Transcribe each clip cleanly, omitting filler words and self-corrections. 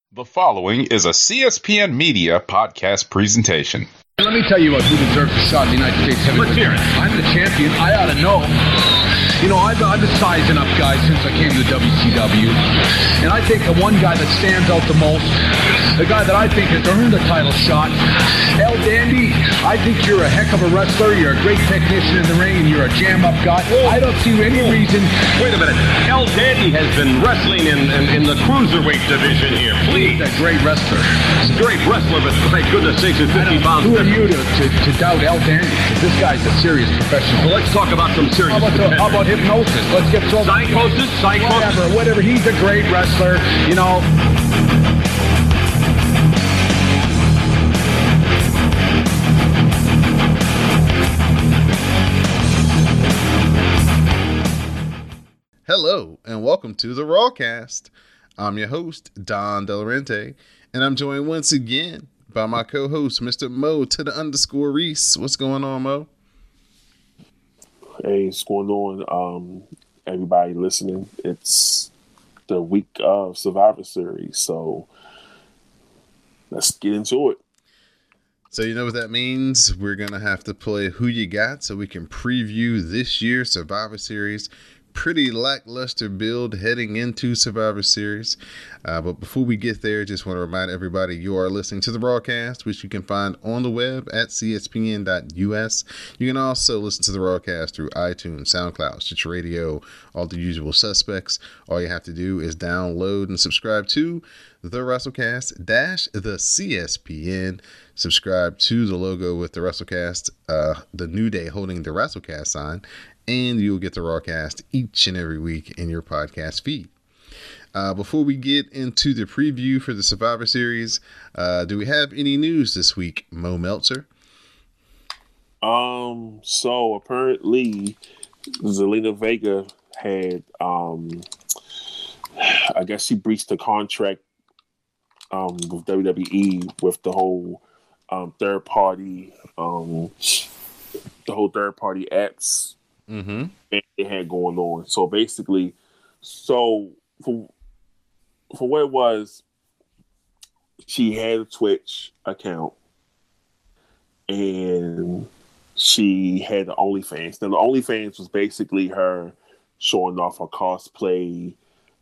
The following is a CSPN Media podcast presentation. Let me tell you who deserves a shot in the United States heavyweight. Let's hear it. I'm the champion. I ought to know. You know, I've been sizing up guys since I came to the WCW. And I think the one guy that stands out the most, the guy that I think has earned a title shot, El Dandy, I think you're a heck of a wrestler. You're a great technician in the ring, and you're a jam-up guy. I don't see any reason. Wait a minute. El Dandy has been wrestling in the cruiserweight division here. Please. He's a great wrestler. He's a great wrestler, but thank goodness sakes, it's 50 pounds. Who are you to doubt El Dandy? This guy's a serious professional. Well, let's talk about some serious How about hypnosis? Let's get some psychosis. Whatever. He's a great wrestler, you know. Hello, and welcome to the Rawcast. I'm your host, Don Delarente, and I'm joined once again by my co-host, Mr. Mo to the _ Reese. What's going on, Mo? Hey, what's going on? Everybody listening, it's the week of Survivor Series, so let's get into it. So you know what that means? We're going to have to play Who You Got so we can preview this year's Survivor Series. Pretty lackluster build heading into Survivor Series. But before we get there, just want to remind everybody you are listening to the Rawcast, which you can find on the web at cspn.us. You can also listen to the Rawcast through iTunes, SoundCloud, Stitcher Radio, all the usual suspects. All you have to do is download and subscribe to the WrestleCast - the CSPN. Subscribe to the logo with the WrestleCast, the New Day holding the WrestleCast sign, and you'll get the Rawcast each and every week in your podcast feed. Before we get into the preview for the Survivor Series, do we have any news this week, Mo Meltzer? So apparently Zelina Vega had, I guess she breached the contract with WWE with the whole third party apps. Mm-hmm. And they had going on. So basically, for what it was, she had a Twitch account and she had the OnlyFans. Now the OnlyFans was basically her showing off her cosplay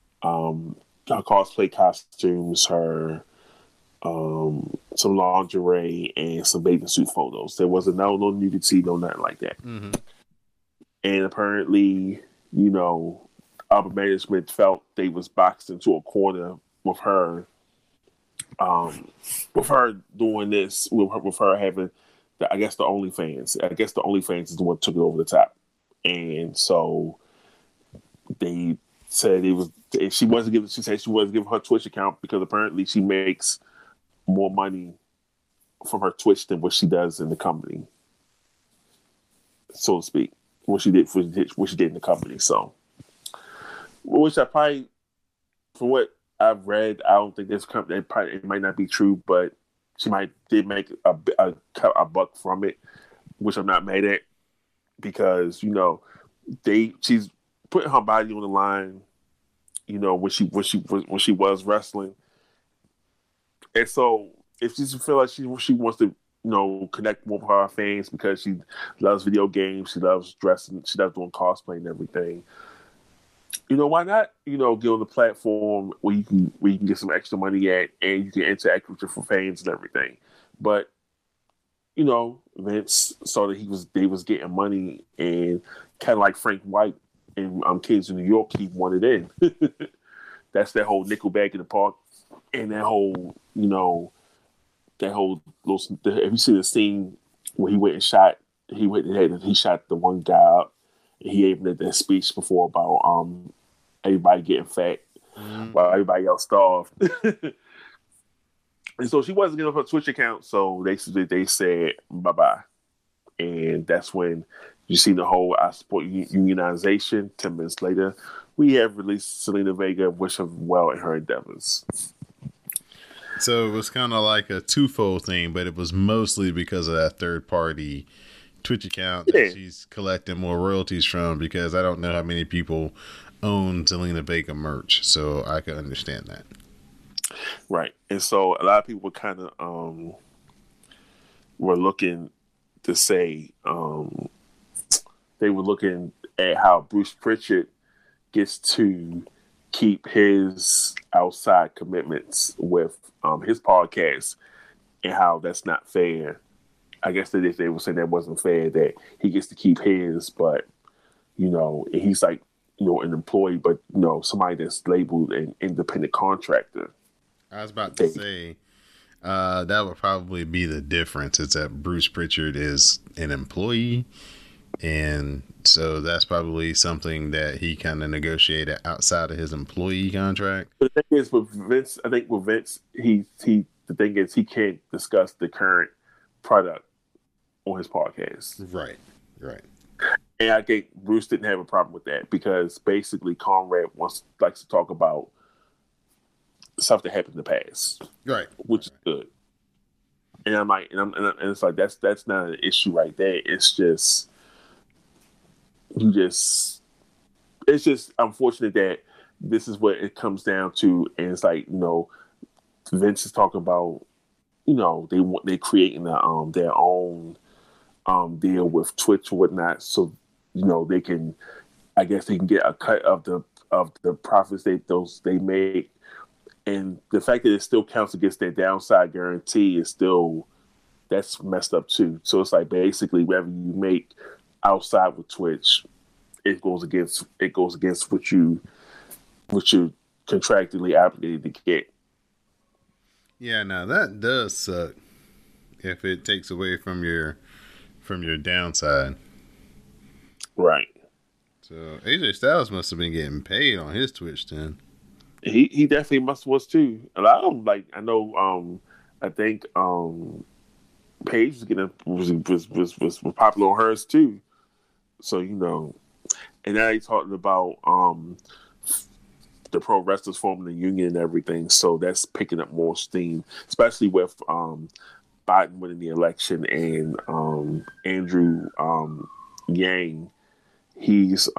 costumes, her some lingerie and some bathing suit photos. There wasn't no nudity, no nothing like that. Mm-hmm. And apparently, you know, upper management felt they was boxed into a corner with her doing this, with her having, the OnlyFans. I guess the OnlyFans is the one that took it over the top. And so they said she said she wasn't giving her Twitch account because apparently she makes more money from her Twitch than what she does in the company, so to speak. What she did in the company. So, which I probably, from what I've read, I don't think this company, it might not be true, but she did make a buck from it, which I'm not mad at, because you know she's putting her body on the line, you know, when she was wrestling, and so if she feel like she wants to, you know, connect more with her fans because she loves video games, she loves dressing, she loves doing cosplay and everything. You know, why not, you know, give them the platform where you can get some extra money at and you can interact with your fans and everything. But, you know, Vince saw that they was getting money, and kind of like Frank White in Kings of New York, he wanted in. That's that whole nickel bag in the park, and that whole, you know, have you seen the scene where he went and shot? He shot the one guy up. And he gave that speech before about everybody getting fat while everybody else starved. And so she wasn't getting her Twitch account, so they said bye-bye. And that's when you see the whole I support unionization. 10 minutes later, we have released Zelina Vega, wish her well in her endeavors. So it was kind of like a twofold thing, but it was mostly because of that third-party Twitch account that she's collecting more royalties from, because I don't know how many people own Zelina Vega merch, so I can understand that. Right. And so a lot of people kind of were looking to say they were looking at how Bruce Pritchard gets to keep his outside commitments with his podcast and how that's not fair. I guess that they were saying that wasn't fair, that he gets to keep his, but, he's like, an employee, but, somebody that's labeled an independent contractor. I was about to say, that would probably be the difference. It's that Bruce Pritchard is an employee, and so that's probably something that he kind of negotiated outside of his employee contract. The thing is, with Vince, the thing is, he can't discuss the current product on his podcast. Right. And I think Bruce didn't have a problem with that, because basically Conrad likes to talk about stuff that happened in the past, right? Which is good. And I'm like, and it's like that's not an issue right there. It's just it's just unfortunate that this is what it comes down to. And it's like, Vince is talking about, they're creating their own deal with Twitch and whatnot, so they can, I guess they can get a cut of the profits they make. And the fact that it still counts against their downside guarantee is that's messed up too. So it's like, basically whatever you make outside with Twitch, it goes against what you're contractually obligated to get. Yeah, now that does suck if it takes away from your downside. Right. So AJ Styles must have been getting paid on his Twitch then. He definitely was too. A lot of them, like, I know, I think Paige was popular on hers too. So and now he's talking about the pro wrestlers forming the union and everything. So that's picking up more steam, especially with Biden winning the election and Andrew Yang. He's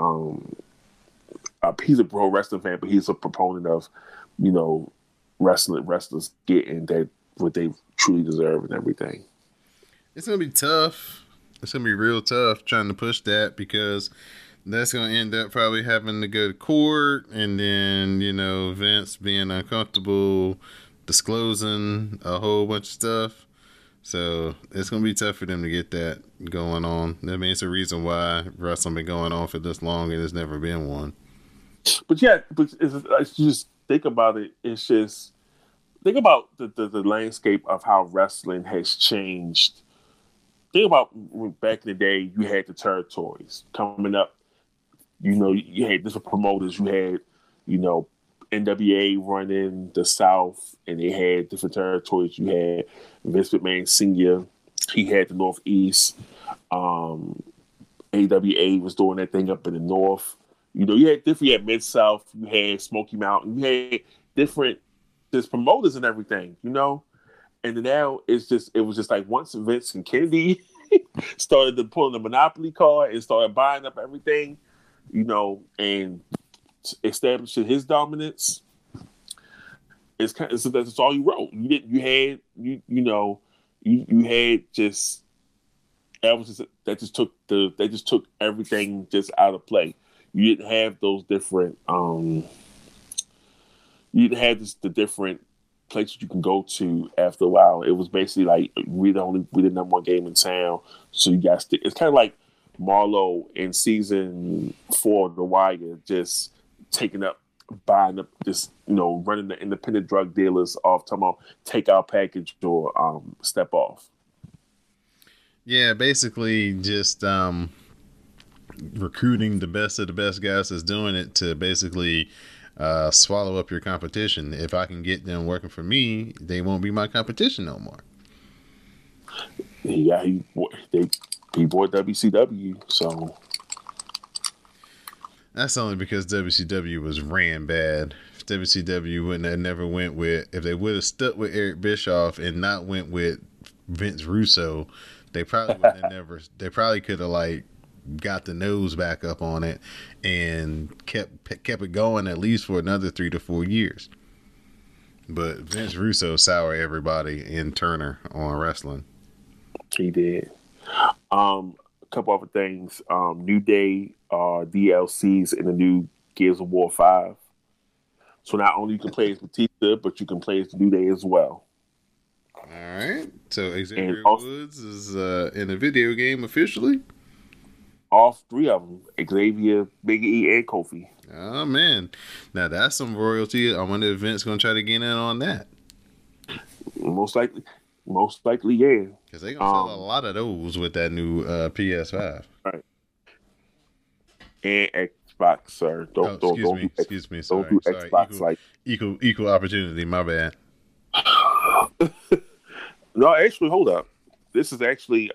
a pro wrestling fan, but he's a proponent of, wrestlers getting that what they truly deserve and everything. It's gonna be tough. It's gonna be real tough trying to push that, because that's gonna end up probably having to go to court, and then Vince being uncomfortable disclosing a whole bunch of stuff. So it's going to be tough for them to get that going on. I mean, it's a reason why wrestling been going on for this long and there's never been one. But it's just think about it. It's just think about the landscape of how wrestling has changed. Think about back in the day, you had the territories coming up. You had different promoters. You had, NWA running the South, and they had different territories. You had Vince McMahon Sr. He had the Northeast. AWA was doing that thing up in the North. You had Mid-South. You had Smoky Mountain. You had different promoters and everything, And then now it was just like once Vince and Kennedy started to pull the monopoly card and started buying up everything, and establishing his dominance. That's all you wrote. You had just Elvis that just took everything just out of play. You didn't have those different you didn't have the different places you can go to after a while. It was basically like we the number one game in town, so you got stick. It's kind of like Marlo in season 4 of The Wire, just buying up, running the independent drug dealers off, talking about take our package or step off. Yeah, basically just recruiting the best of the best guys that's doing it to basically swallow up your competition. If I can get them working for me, they won't be my competition no more. Yeah, he bought WCW, so that's only because WCW was ran bad. If WCW wouldn't have never went with, if they would have stuck with Eric Bischoff and not went with Vince Russo, they probably would have never. They probably could have got the nose back up on it and kept it going at least for another 3 to 4 years. But Vince Russo soured everybody in Turner on wrestling. He did. A couple other things. New Day DLCs in the new Gears of War 5. So not only you can play as Batista, but you can play as New Day as well. All right. So Xavier Woods is in the video game officially? All three of them. Xavier, Big E, and Kofi. Oh, man. Now, that's some royalty. I wonder if Vince going to try to get in on that. Most likely, yeah. Because they're going to sell a lot of those with that new PS5. Right. And Xbox, sir. Excuse me. Sorry. Don't do Xbox equal opportunity. My bad. No, actually, hold up. This is actually,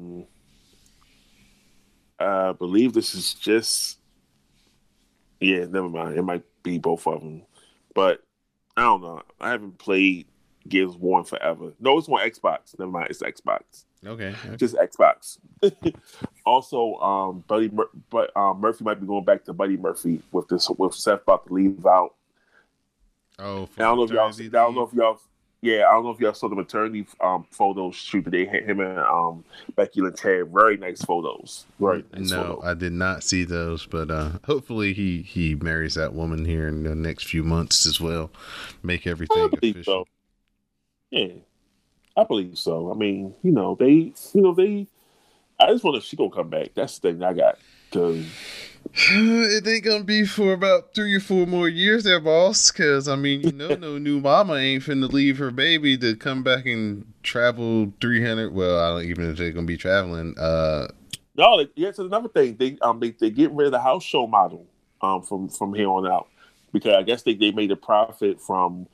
I believe this is just. Yeah, never mind. It might be both of them, but I don't know. I haven't played Gears of War in forever. No, it's on Xbox. Never mind. It's Xbox. Okay. Just Xbox. Also, Murphy might be going back to Buddy Murphy with Seth about to leave out. Oh, I don't know if y'all saw the maternity photos shoot that they had him and Becky Lynch had. Very nice photos. No, I did not see those, but hopefully he marries that woman here in the next few months as well. Make everything official. So. Yeah, I believe so. I mean, I just wonder if she gonna come back. That's the thing I got. Cause it ain't gonna be for about 3 or 4 more years there, boss. Cause I mean, no new mama ain't finna leave her baby to come back and travel 300. Well, I don't even know if they're gonna be traveling. No, it's another thing. They getting rid of the house show model from here on out, because I guess they made a profit from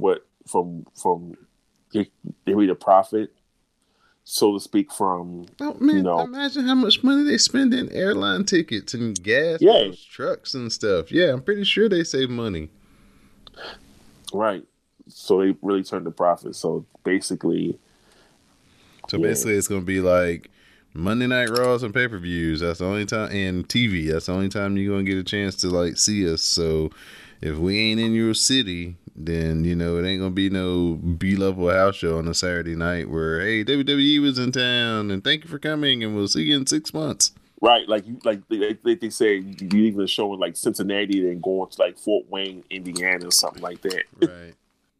they made a profit, so to speak, from imagine how much money they spend in airline tickets and gas, trucks and stuff. Yeah, I'm pretty sure they save money. Right. So they really turned the profit. So basically, it's gonna be like Monday Night Raws and pay-per-views. That's the only time, and TV. That's the only time you're gonna get a chance to see us. So if we ain't in your city, then it ain't gonna be no B-level house show on a Saturday night where, hey, WWE was in town and thank you for coming and we'll see you in 6 months. Right, they say you even showing Cincinnati and going to Fort Wayne, Indiana, or something like that. Right.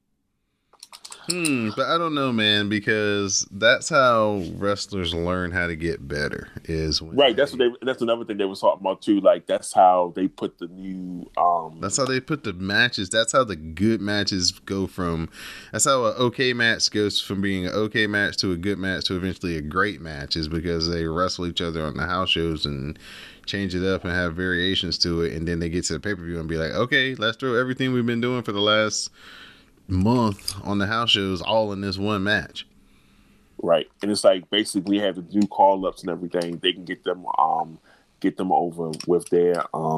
But I don't know, man, because that's how wrestlers learn how to get better. That's another thing they were talking about too. That's how they put the new. That's how they put the matches. That's how the good matches go from. That's how an okay match goes from being an okay match to a good match to eventually a great match, is because they wrestle each other on the house shows and change it up and have variations to it, and then they get to the pay-per-view and be like, okay, let's throw everything we've been doing for the last month on the house shows all in this one match. Right. And it's basically have to do call ups and everything. They can get them over with their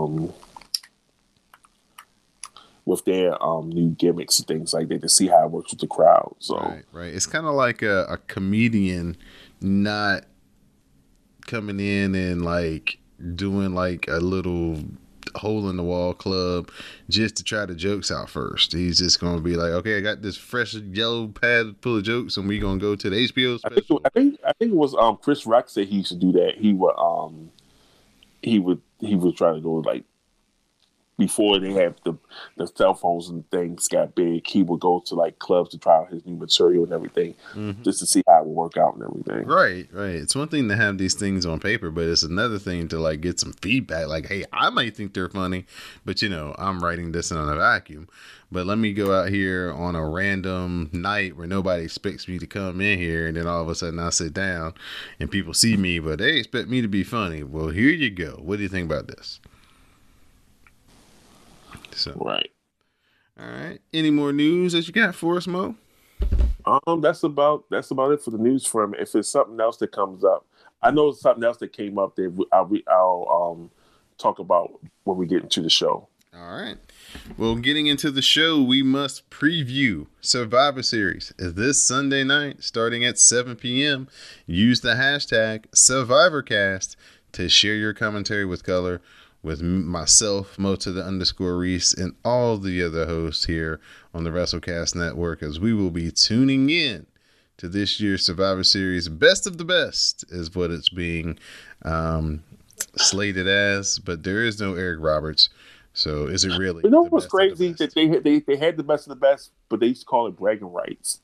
new gimmicks and things like that to see how it works with the crowd. So right. It's kind of like a comedian not coming in and doing a little hole in the wall club just to try the jokes out first. He's just gonna be like, okay, I got this fresh yellow pad full of jokes and we gonna go to the HBO special. I think it was Chris Rock said he used to do that. He would try to go before they have the cell phones and things got big, he would go to clubs to try out his new material and everything, just to see how it would work out and everything. Right. It's one thing to have these things on paper, but it's another thing to get some feedback. Hey, I might think they're funny, but I'm writing this in a vacuum. But let me go out here on a random night where nobody expects me to come in here, and then all of a sudden I sit down and people see me, but they expect me to be funny. Well, here you go. What do you think about this? Right. All right. Any more news that you got for us, Mo? That's about it for the news from. If it's something else that comes up, I know it's something else that came up that I'll talk about when we get into the show. All right. Well, getting into the show, we must preview Survivor Series this Sunday night, starting at 7 p.m. Use the hashtag SurvivorCast to share your commentary with color. with myself, Mota the _ Reese, and all the other hosts here on the WrestleCast Network, as we will be tuning in to this year's Survivor Series. Best of the best is what it's being slated as, but there is no Eric Roberts. So is it really? You know what's crazy? That they had the best of the best, but they used to call it bragging rights.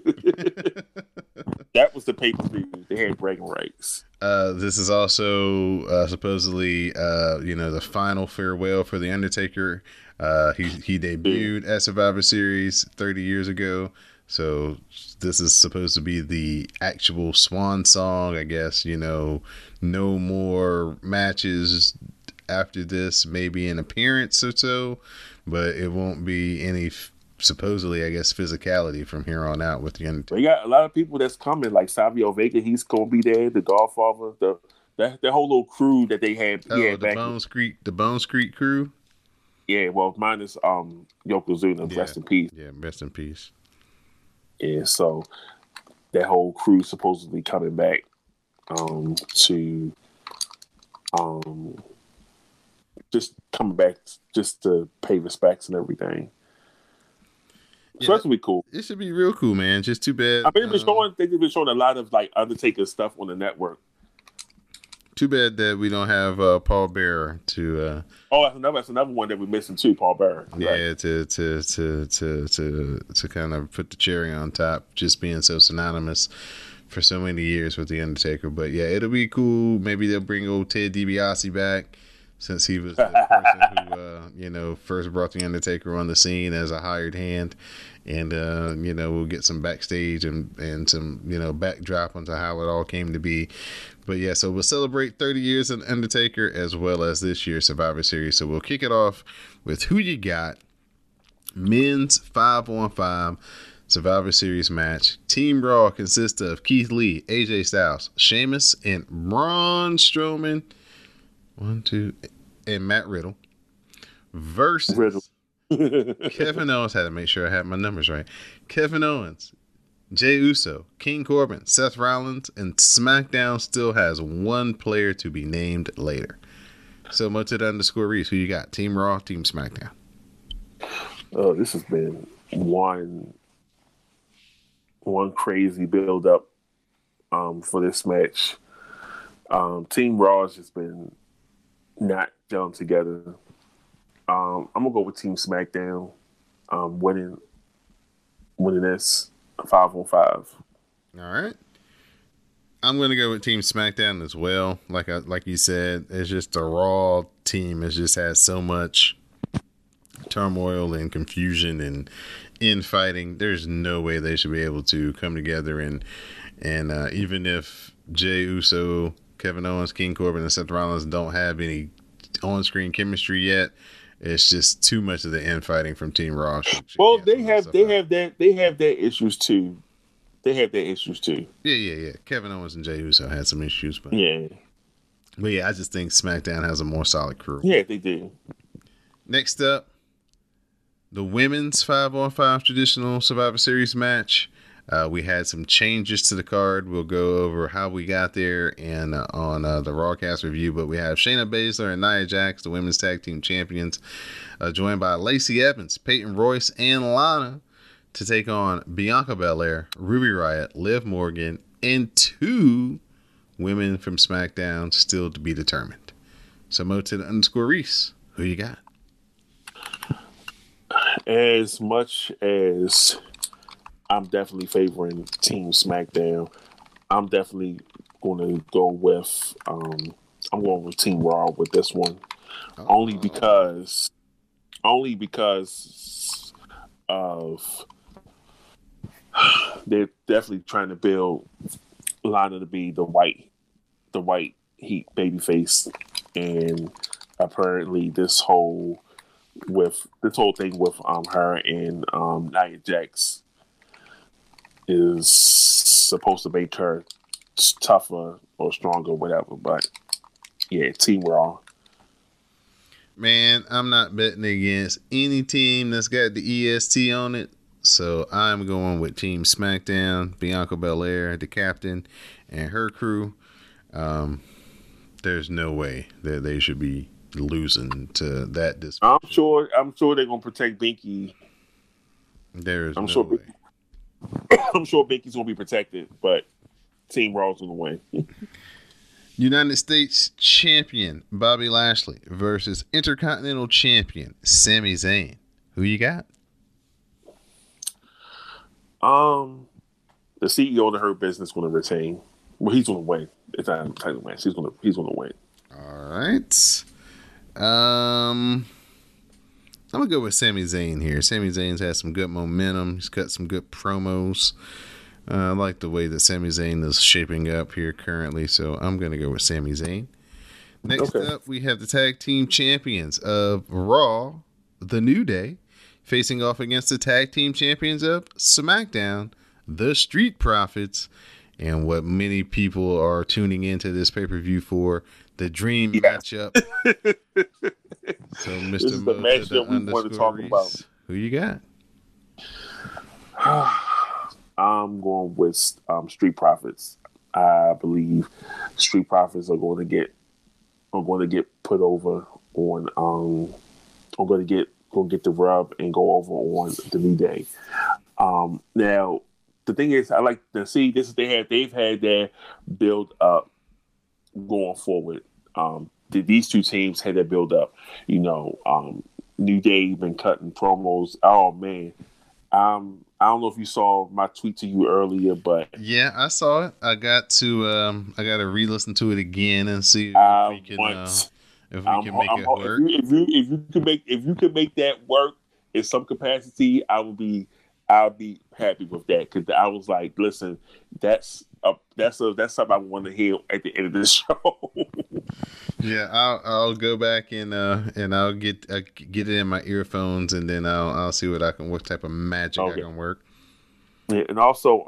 That was the pay-per-view. They had bragging rights. This is also supposedly the final farewell for The Undertaker. He debuted at Survivor Series 30 years ago. So this is supposed to be the actual swan song, I guess. No more matches after this, maybe an appearance or so, but it won't be any supposedly, I guess, physicality from here on out with the Undertaker. We got a lot of people that's coming, like Savio Vega. He's gonna be there. The Godfather, the whole little crew that they had. The Bone Street crew. Yeah, well, minus Yokozuna. Yeah. Rest in peace. Yeah, rest in peace. Yeah, so that whole crew supposedly coming back to just coming back just to pay respects and everything. So that's gonna be cool. It should be real cool, man. Just too bad. I mean, they've been showing a lot of like Undertaker stuff on the network. Too bad that we don't have Paul Bearer to. That's another one that we're missing too, Paul Bearer. Right? Yeah, to kind of put the cherry on top, just being so synonymous for so many years with the Undertaker. But yeah, it'll be cool. Maybe they'll bring old Ted DiBiase back, since he was the person who first brought the Undertaker on the scene as a hired hand, and we'll get some backstage and some backdrop onto how it all came to be. But yeah, so we'll celebrate 30 years of Undertaker as well as this year's Survivor Series. So we'll kick it off with Who You Got, men's 5-on-5 Survivor Series match. Team Raw consists of Keith Lee, AJ Styles, Sheamus, and Braun Strowman. 1, 2, and Matt Riddle versus Kevin Owens. Had to make sure I had my numbers right. Kevin Owens, Jey Uso, King Corbin, Seth Rollins, and SmackDown still has one player to be named later. So Mota _ Reese, who you got? Team Raw, Team SmackDown? Oh, this has been one crazy build up for this match. Team Raw has just been not gelling together. I'm gonna go with Team SmackDown winning this 5-on-5. All right. I'm gonna go with Team SmackDown as well. Like you said, it's just the Raw team has just had so much turmoil and confusion and infighting. There's no way they should be able to come together and even if Jey Uso, Kevin Owens, King Corbin, and Seth Rollins don't have any on-screen chemistry yet, it's just too much of the infighting from Team Raw. Well, they have their issues too. Yeah. Kevin Owens and Jey Uso had some issues, but yeah, I just think SmackDown has a more solid crew. Yeah, they do. Next up, the women's 5-on-5 traditional Survivor Series match. We had some changes to the card. We'll go over how we got there and on the Rawcast review. But we have Shayna Baszler and Nia Jax, the women's tag team champions, joined by Lacey Evans, Peyton Royce, and Lana to take on Bianca Belair, Ruby Riott, Liv Morgan, and 2 women from SmackDown still to be determined. So Mota _ Reese, who you got? As much as I'm definitely favoring Team SmackDown, I'm definitely going to go with I'm going with Team Raw with this one, only because of they're definitely trying to build Lana to be the white heat babyface, and apparently this whole thing with her and Nia Jax is supposed to make her tougher or stronger, whatever. But yeah, Team Raw. Man, I'm not betting against any team that's got the EST on it, so I'm going with Team SmackDown, Bianca Belair, the captain, and her crew. There's no way that they should be losing to that dysfunction. I'm sure they're gonna protect Binky. I'm sure Binky's gonna be protected, but Team Raw's gonna win. United States Champion Bobby Lashley versus Intercontinental Champion Sami Zayn. Who you got? The CEO of the Hurt Business going to retain. Well, he's going to win. It's not a title match. He's going to win. All right. I'm gonna go with Sami Zayn here. Sami Zayn's had some good momentum. He's got some good promos. I like the way that Sami Zayn is shaping up here currently, so I'm gonna go with Sami Zayn. Next up, we have the tag team champions of Raw, The New Day, facing off against the tag team champions of SmackDown, The Street Profits, and what many people are tuning into this pay-per-view for, the dream matchup. So, Mr. This is the Mo match to that we want to talk about. Who you got? I'm going with Street Profits. I believe Street Profits are going to get put over on. I'm going to get the rub and go over on the New Day. Now the thing is, I like to see this. They've had their build up going forward. These two teams had their build up. New Day been cutting promos. Oh man, I don't know if you saw my tweet to you earlier, but yeah, I saw it. I got to re-listen to it again and see if we can make it work. If you can make that work in some capacity, I'll be happy with that, because I was like, listen, that's something I want to hear at the end of the show. Yeah, I'll go back and I'll get it in my earphones, and then I'll see what type of magic I can work. Yeah, and also,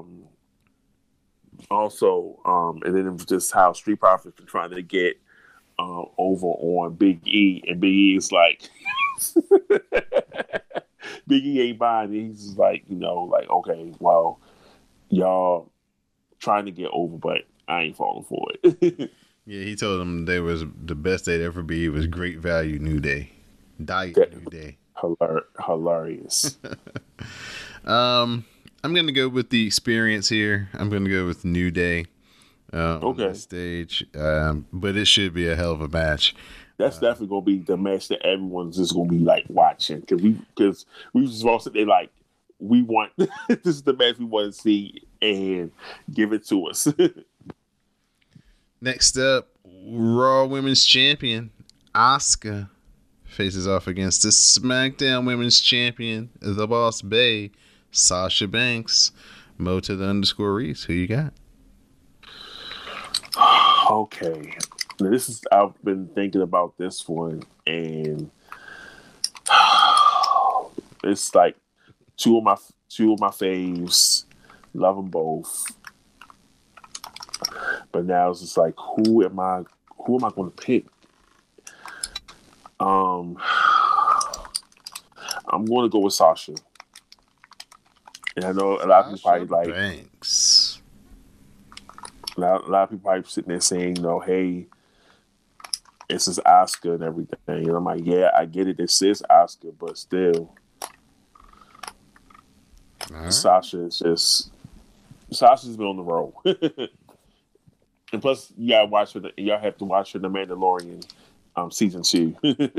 and then just how Street Profits been trying to get over on Big E, and Big E is like, Big E ain't buying it. He's just like, okay, well, y'all trying to get over, but I ain't falling for it. Yeah, he told them they was the best they'd ever be. It was great value New Day. Diet New Day. Hilarious. I'm going to go with the experience here. I'm going to go with New Day on this stage. But it should be a hell of a match. That's definitely going to be the match that everyone's just going to be like watching. Because we just all sit there like, we want, this is the match we want to see, and give it to us. Next up, Raw Women's Champion Asuka faces off against the SmackDown Women's Champion, the Boss Bae, Sasha Banks. Mo to the _ Reese. Who you got? Okay, now I've been thinking about this one, and it's like two of my faves. Love them both. But now it's just like, who am I going to pick? I'm going to go with Sasha. And I know a lot of people probably like Banks. A lot of people probably sitting there saying, hey, this is Asuka and everything. And I'm like, yeah, I get it. This is Asuka, but still, Sasha's been on the roll. And plus, y'all have to watch her The Mandalorian season 2.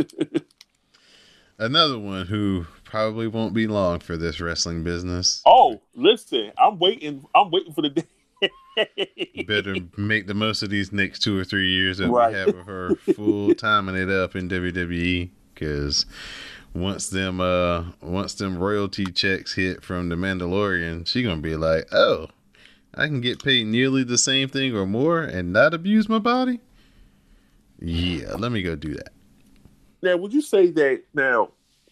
Another one who probably won't be long for this wrestling business. Oh, listen, I'm waiting for the day. Better make the most of these next 2 or 3 years that we have of her full timing it up in WWE, because once them royalty checks hit from The Mandalorian, she gonna be like, oh, I can get paid nearly the same thing or more and not abuse my body? Yeah, let me go do that. Now, would you say that now?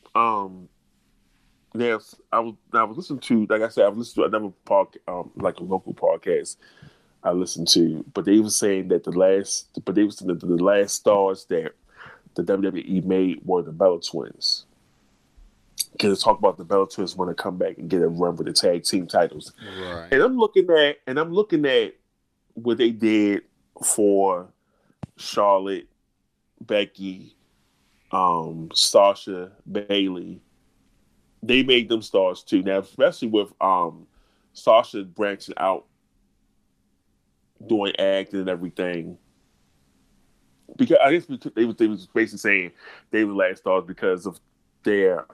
Now I was listening to, like I said, I've listened to another like a local podcast I listened to, but they were saying that the last stars that the WWE made were the Bella Twins. Because they talk about the Bella Twins want to come back and get a run with the tag team titles. Right. And I'm looking at what they did for Charlotte, Becky, Sasha, Bailey, they made them stars too. Now, especially with Sasha branching out, doing acting and everything. Because I guess they was basically saying they were last stars because of their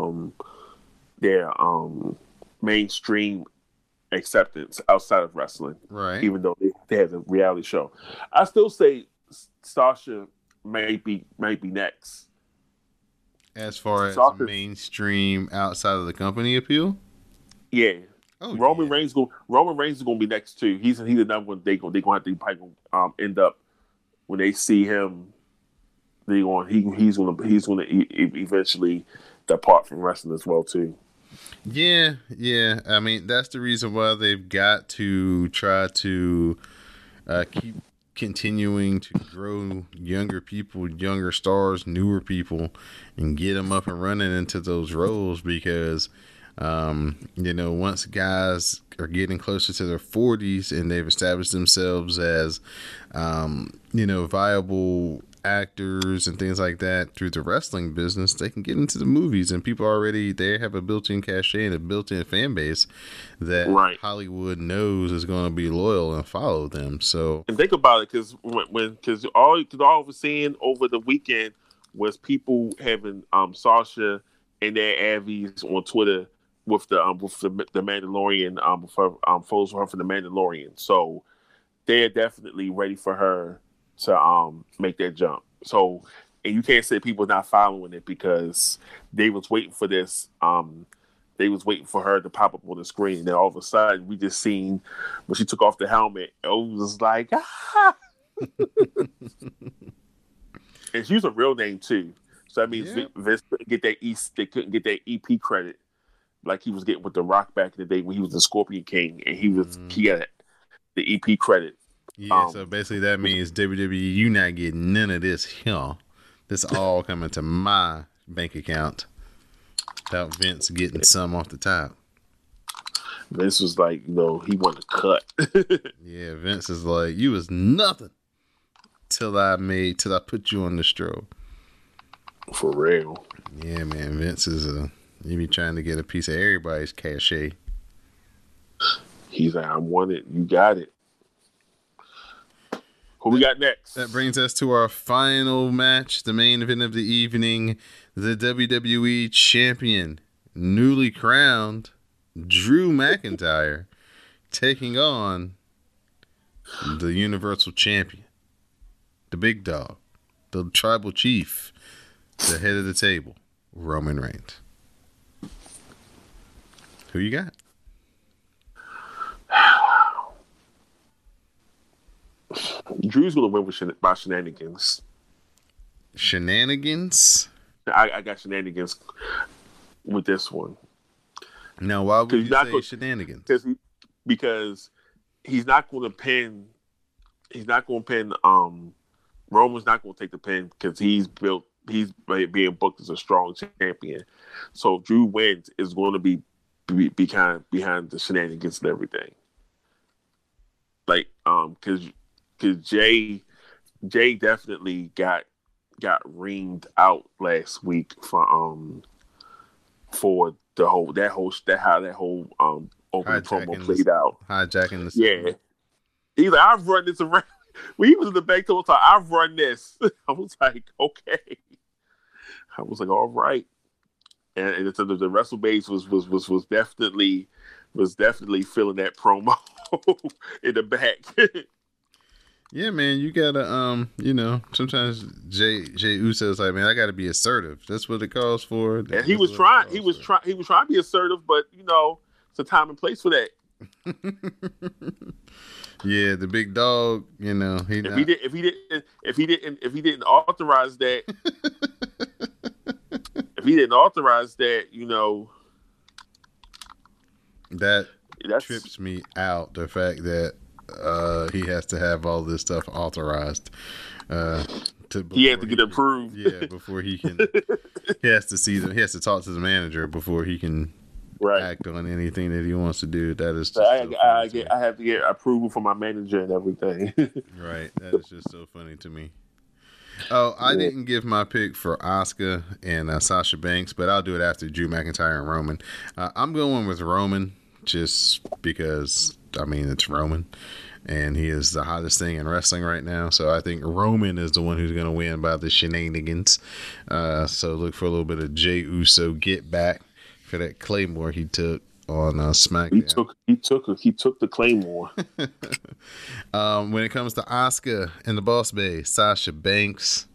mainstream acceptance outside of wrestling. Right. Even though they had a reality show, I still say Sasha may be next. As far as Sasha, mainstream outside of the company appeal? Yeah. Oh, Roman yeah. Reigns is going to be next too. He's another one they going to have to probably end up when they see him. He's going to eventually depart from wrestling as well too. Yeah. I mean, that's the reason why they've got to try to keep continuing to grow younger people, younger stars, newer people, and get them up and running into those roles because, once guys are getting closer to their 40s and they've established themselves as, viable actors and things like that through the wrestling business, they can get into the movies and people already they have a built-in cachet and a built-in fan base that Hollywood knows is going to be loyal and follow them. So, and think about it, because all I was seeing over the weekend was people having Sasha and their Avies on Twitter with the Mandalorian photos of her for the Mandalorian. So they're definitely ready for her to make that jump. So, and you can't say people not following it because they was waiting for this. They was waiting for her to pop up on the screen, and then all of a sudden, we just seen when she took off the helmet. It was like, ah! And she was a real name too. So that means Vince couldn't get that they couldn't get that EP credit like he was getting with The Rock back in the day when he was the Scorpion King, and he got the EP credit. Yeah, so basically that means WWE, you not getting none of this here. This all coming to my bank account without Vince getting some off the top. Vince was like, he wanted to cut. Yeah, Vince is like, you was nothing till I put you on the stroke. For real. Yeah, man, Vince is he be trying to get a piece of everybody's cachet. He's like, I want it, you got it. Who we got next? That brings us to our final match, the main event of the evening. The WWE Champion, newly crowned, Drew McIntyre, taking on the Universal Champion, the big dog, the tribal chief, the head of the table, Roman Reigns. Who you got? Drew's going to win by shenanigans. Shenanigans? I got shenanigans with this one. Now, why would you say shenanigans? Because he's not going to pin. He's not going to pin. Roman's not going to take the pin because he's being booked as a strong champion. So Drew wins is going to be behind the shenanigans and everything. Like, because Jay definitely got reamed out last week for the whole open promo played out. Hijacking the scene. Yeah. He's like, I've run this around. When he was in the back door, I've run this. I was like, okay. I was like, all right. And so the Wrestle Base was definitely feeling that promo in the back. Yeah, man, you gotta sometimes Jay Uso's like, man, I gotta be assertive. That's what it calls for. And he was trying to be assertive, but it's a time and place for that. Yeah, the big dog, if he didn't authorize that, that trips me out. The fact that he has to have all this stuff authorized. He had to get approved. Yeah, before he can. He has to see them. He has to talk to the manager before he can act on anything that he wants to do. That is. Just I have to get approval from my manager and everything. Right. That is just so funny to me. Oh, I didn't give my pick for Asuka and Sasha Banks, but I'll do it after Drew McIntyre and Roman. I'm going with Roman just because, I mean, it's Roman, and he is the hottest thing in wrestling right now. So I think Roman is the one who's going to win by the shenanigans. So look for a little bit of Jey Uso get back for that Claymore he took on SmackDown. He took the Claymore. When it comes to Asuka and the Boss Babe, Sasha Banks,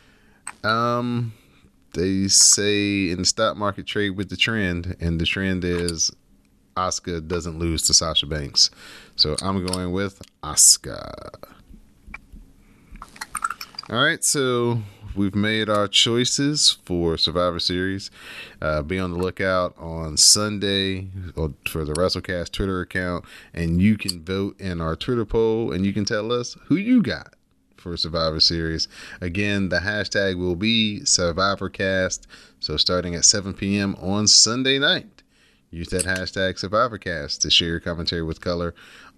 they say in the stock market trade with the trend, and the trend is Asuka doesn't lose to Sasha Banks. So I'm going with Asuka. All right, so we've made our choices for Survivor Series. Be on the lookout on Sunday for the WrestleCast Twitter account, and you can vote in our Twitter poll, and you can tell us who you got for Survivor Series. Again, the hashtag will be SurvivorCast, so starting at 7 p.m. on Sunday night. Use that hashtag SurvivorCast to share your commentary with color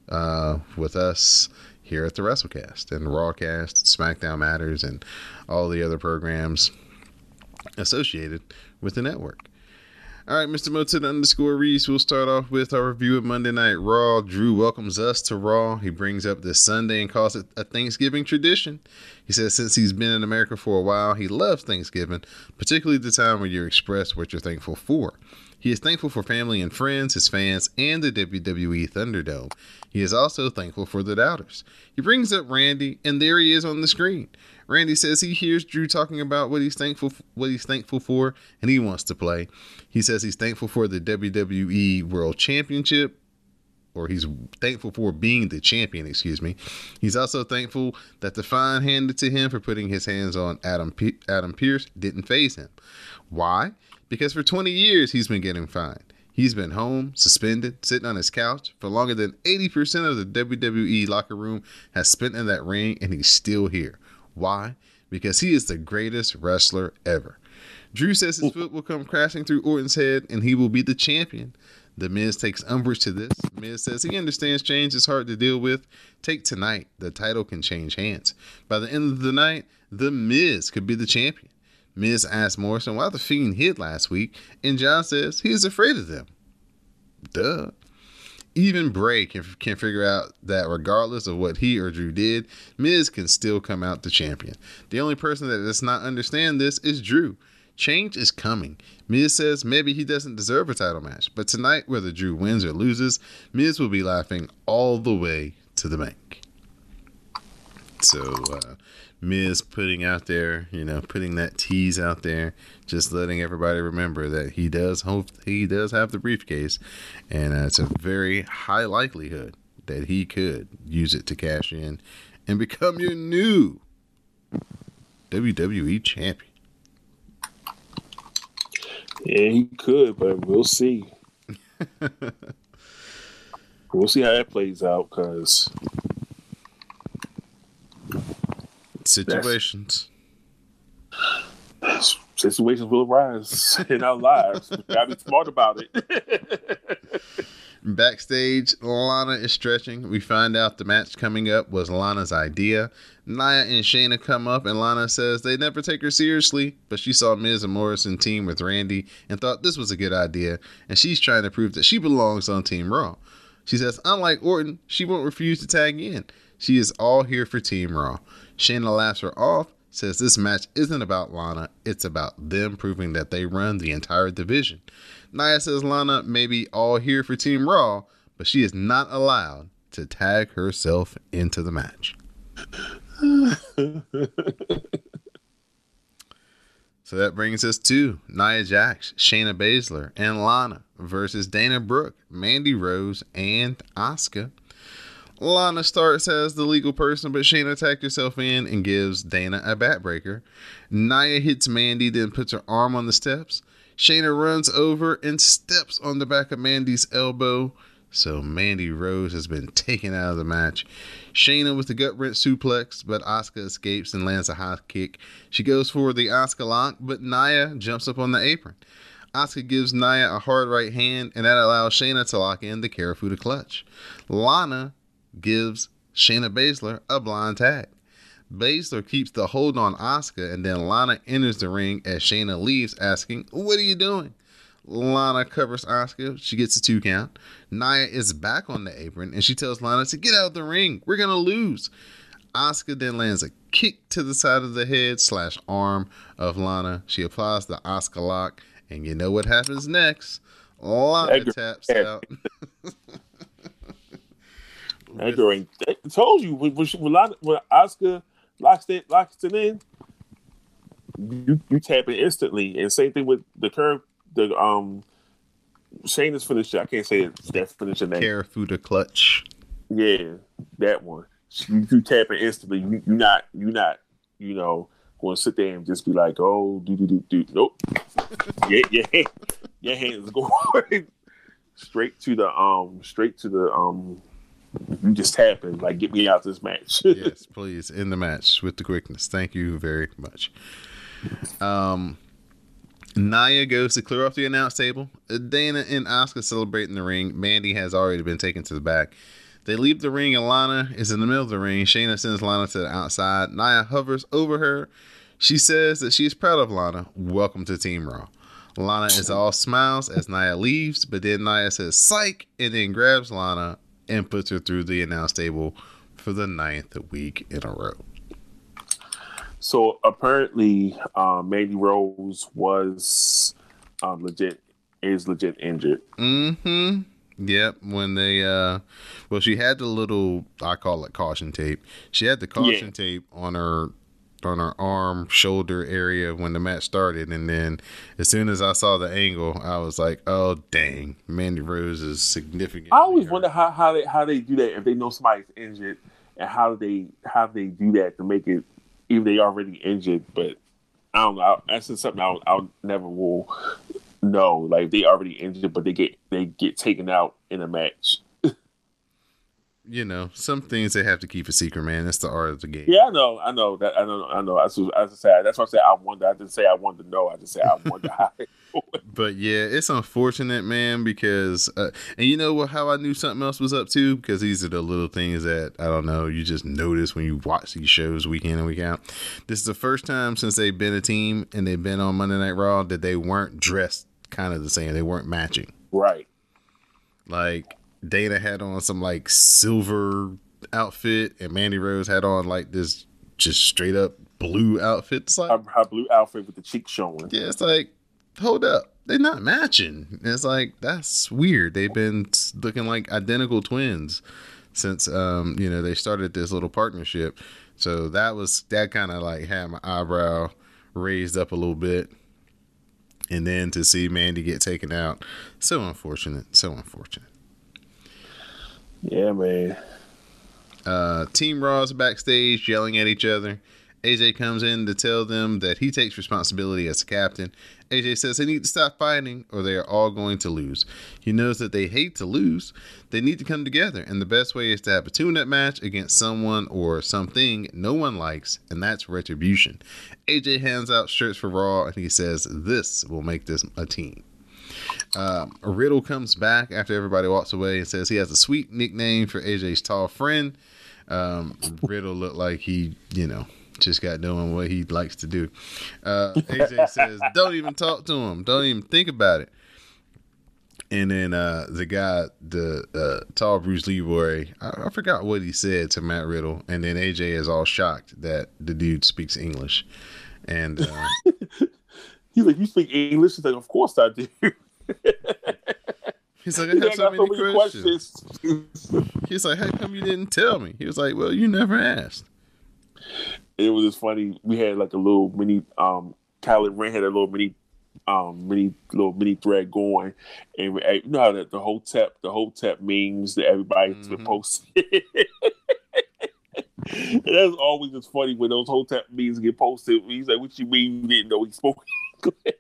with us here at the WrestleCast and Rawcast, SmackDown Matters, and all the other programs associated with the network. All right, Mr. Moten _Reese, we'll start off with our review of Monday Night Raw. Drew welcomes us to Raw. He brings up this Sunday and calls it a Thanksgiving tradition. He says since he's been in America for a while, he loves Thanksgiving, particularly the time where you express what you're thankful for. He is thankful for family and friends, his fans, and the WWE Thunderdome. He is also thankful for the doubters. He brings up Randy, and there he is on the screen. Randy says he hears Drew talking about what he's thankful for, and he wants to play. He says he's thankful for the WWE World Championship, or he's thankful for being the champion, excuse me. He's also thankful that the fine handed to him for putting his hands on Adam Pearce didn't faze him. Why? Because for 20 years, he's been getting fined. He's been home, suspended, sitting on his couch for longer than 80% of the WWE locker room has spent in that ring, and he's still here. Why? Because he is the greatest wrestler ever. Drew says his foot will come crashing through Orton's head, and he will be the champion. The Miz takes umbrage to this. Miz says he understands change is hard to deal with. Take tonight. The title can change hands. By the end of the night, The Miz could be the champion. Miz asks Morrison why the Fiend hid last week, and John says he is afraid of them. Duh. Even Bray can figure out that regardless of what he or Drew did, Miz can still come out the champion. The only person that does not understand this is Drew. Change is coming. Miz says maybe he doesn't deserve a title match, but tonight, whether Drew wins or loses, Miz will be laughing all the way to the bank. So, Miz putting out there, putting that tease out there, just letting everybody remember that he does have the briefcase, and it's a very high likelihood that he could use it to cash in and become your new WWE champion. Yeah, he could, but we'll see. We'll see how that plays out, because situations will arise in our lives. We gotta be smart about it. Backstage, Lana is stretching. We find out the match coming up was Lana's idea. Nia and Shayna come up, and Lana says they never take her seriously, but she saw Miz and Morrison team with Randy and thought this was a good idea, and she's trying to prove that she belongs on Team Raw. She says, unlike Orton, she won't refuse to tag in. She is all here for Team Raw. Shayna laughs her off, says this match isn't about Lana, it's about them proving that they run the entire division. Nia says Lana may be all here for Team Raw, but she is not allowed to tag herself into the match. So that brings us to Nia Jax, Shayna Baszler, and Lana versus Dana Brooke, Mandy Rose, and Asuka. Lana starts as the legal person, but Shayna tagged herself in and gives Dana a backbreaker. Nia hits Mandy, then puts her arm on the steps. Shayna runs over and steps on the back of Mandy's elbow. So Mandy Rose has been taken out of the match. Shayna with the gut wrench suplex, but Asuka escapes and lands a high kick. She goes for the Asuka lock, but Nia jumps up on the apron. Asuka gives Nia a hard right hand, and that allows Shayna to lock in the Karafuda clutch. Lana gives Shayna Baszler a blind tag. Baszler keeps the hold on Asuka, and then Lana enters the ring as Shayna leaves, asking, "What are you doing?" Lana covers Asuka. She gets a 2 count. Nia is back on the apron, and she tells Lana to get out of the ring. We're going to lose. Asuka then lands a kick to the side of the head / arm of Lana. She applies the Asuka lock, and you know what happens next. Lana taps out. I told you when Asuka locks it in, you tap it instantly. And same thing with the curve. The Shayna's finisher. I can't say that finisher name. Karafuda clutch. Yeah, that one. You tap it instantly. You're not going to sit there and just be like, oh, do. Nope. Your hands go straight to the you just tapping like, get me out this match. Yes, please, in the match with the quickness. Thank you very much. Nia goes to clear off the announce table. Dana and Asuka celebrate in the ring. Mandy has already been taken to the back. They leave the ring and Lana is in the middle of the ring. Shayna sends Lana to the outside. Nia hovers over her. She says that she's proud of Lana. Welcome to Team Raw. Lana is all smiles as Nia leaves, but then Nia says psych and then grabs Lana and puts her through the announce table for the 9th week in a row. So apparently, Mandy Rose was legit injured. Mm-hmm. Yep. When they, she had the little, I call it caution tape. She had the caution tape on her arm, shoulder area when the match started, and then as soon as I saw the angle, I was like, "Oh dang, Mandy Rose is significant." I always wonder how they do that if they know somebody's injured, and how they do that to make it, even they already injured. But I don't know. That's just something I'll never will know. Like, if they already injured, but they get taken out in a match. You know, some things they have to keep a secret, man. That's the art of the game. Yeah, I know. As I said, that's what I said. I wonder. I didn't say I wanted to know. I just said I wonder how. But yeah, it's unfortunate, man, because and you know what? How I knew something else was up too, because these are the little things that I don't know. You just notice when you watch these shows week in and week out. This is the first time since they've been a team and they've been on Monday Night Raw that they weren't dressed kind of the same. They weren't matching. Right. Like, Dana had on some like silver outfit, and Mandy Rose had on like this just straight up blue outfit. It's like her blue outfit with the cheeks showing. Yeah, it's like, hold up, they're not matching. It's like, that's weird. They've been looking like identical twins since they started this little partnership. So that kind of like had my eyebrow raised up a little bit. And then to see Mandy get taken out, so unfortunate. Yeah, man. Team Raw's backstage yelling at each other. AJ comes in to tell them that he takes responsibility as the captain. AJ says they need to stop fighting or they are all going to lose. He knows that they hate to lose. They need to come together, and the best way is to have a tune-up match against someone or something no one likes, and that's Retribution. AJ hands out shirts for Raw, and he says this will make this a team. Riddle comes back after everybody walks away and says he has a sweet nickname for AJ's tall friend. Riddle looked like he, just got doing what he likes to do. AJ says, don't even talk to him. Don't even think about it. And then the guy, the tall Bruce Leroy, I forgot what he said to Matt Riddle. And then AJ is all shocked that the dude speaks English. And he's like, you speak English? He's like, of course I do. He's like, I have so many questions. He's like, how come you didn't tell me? He was like, well, you never asked. It was just funny. We had like a little mini, Kylie Ren had a little mini thread going, and you know how the whole tap memes that everybody's been posting. And that's always just funny when those whole tap memes get posted. He's like, "What you mean you didn't know he spoke English?"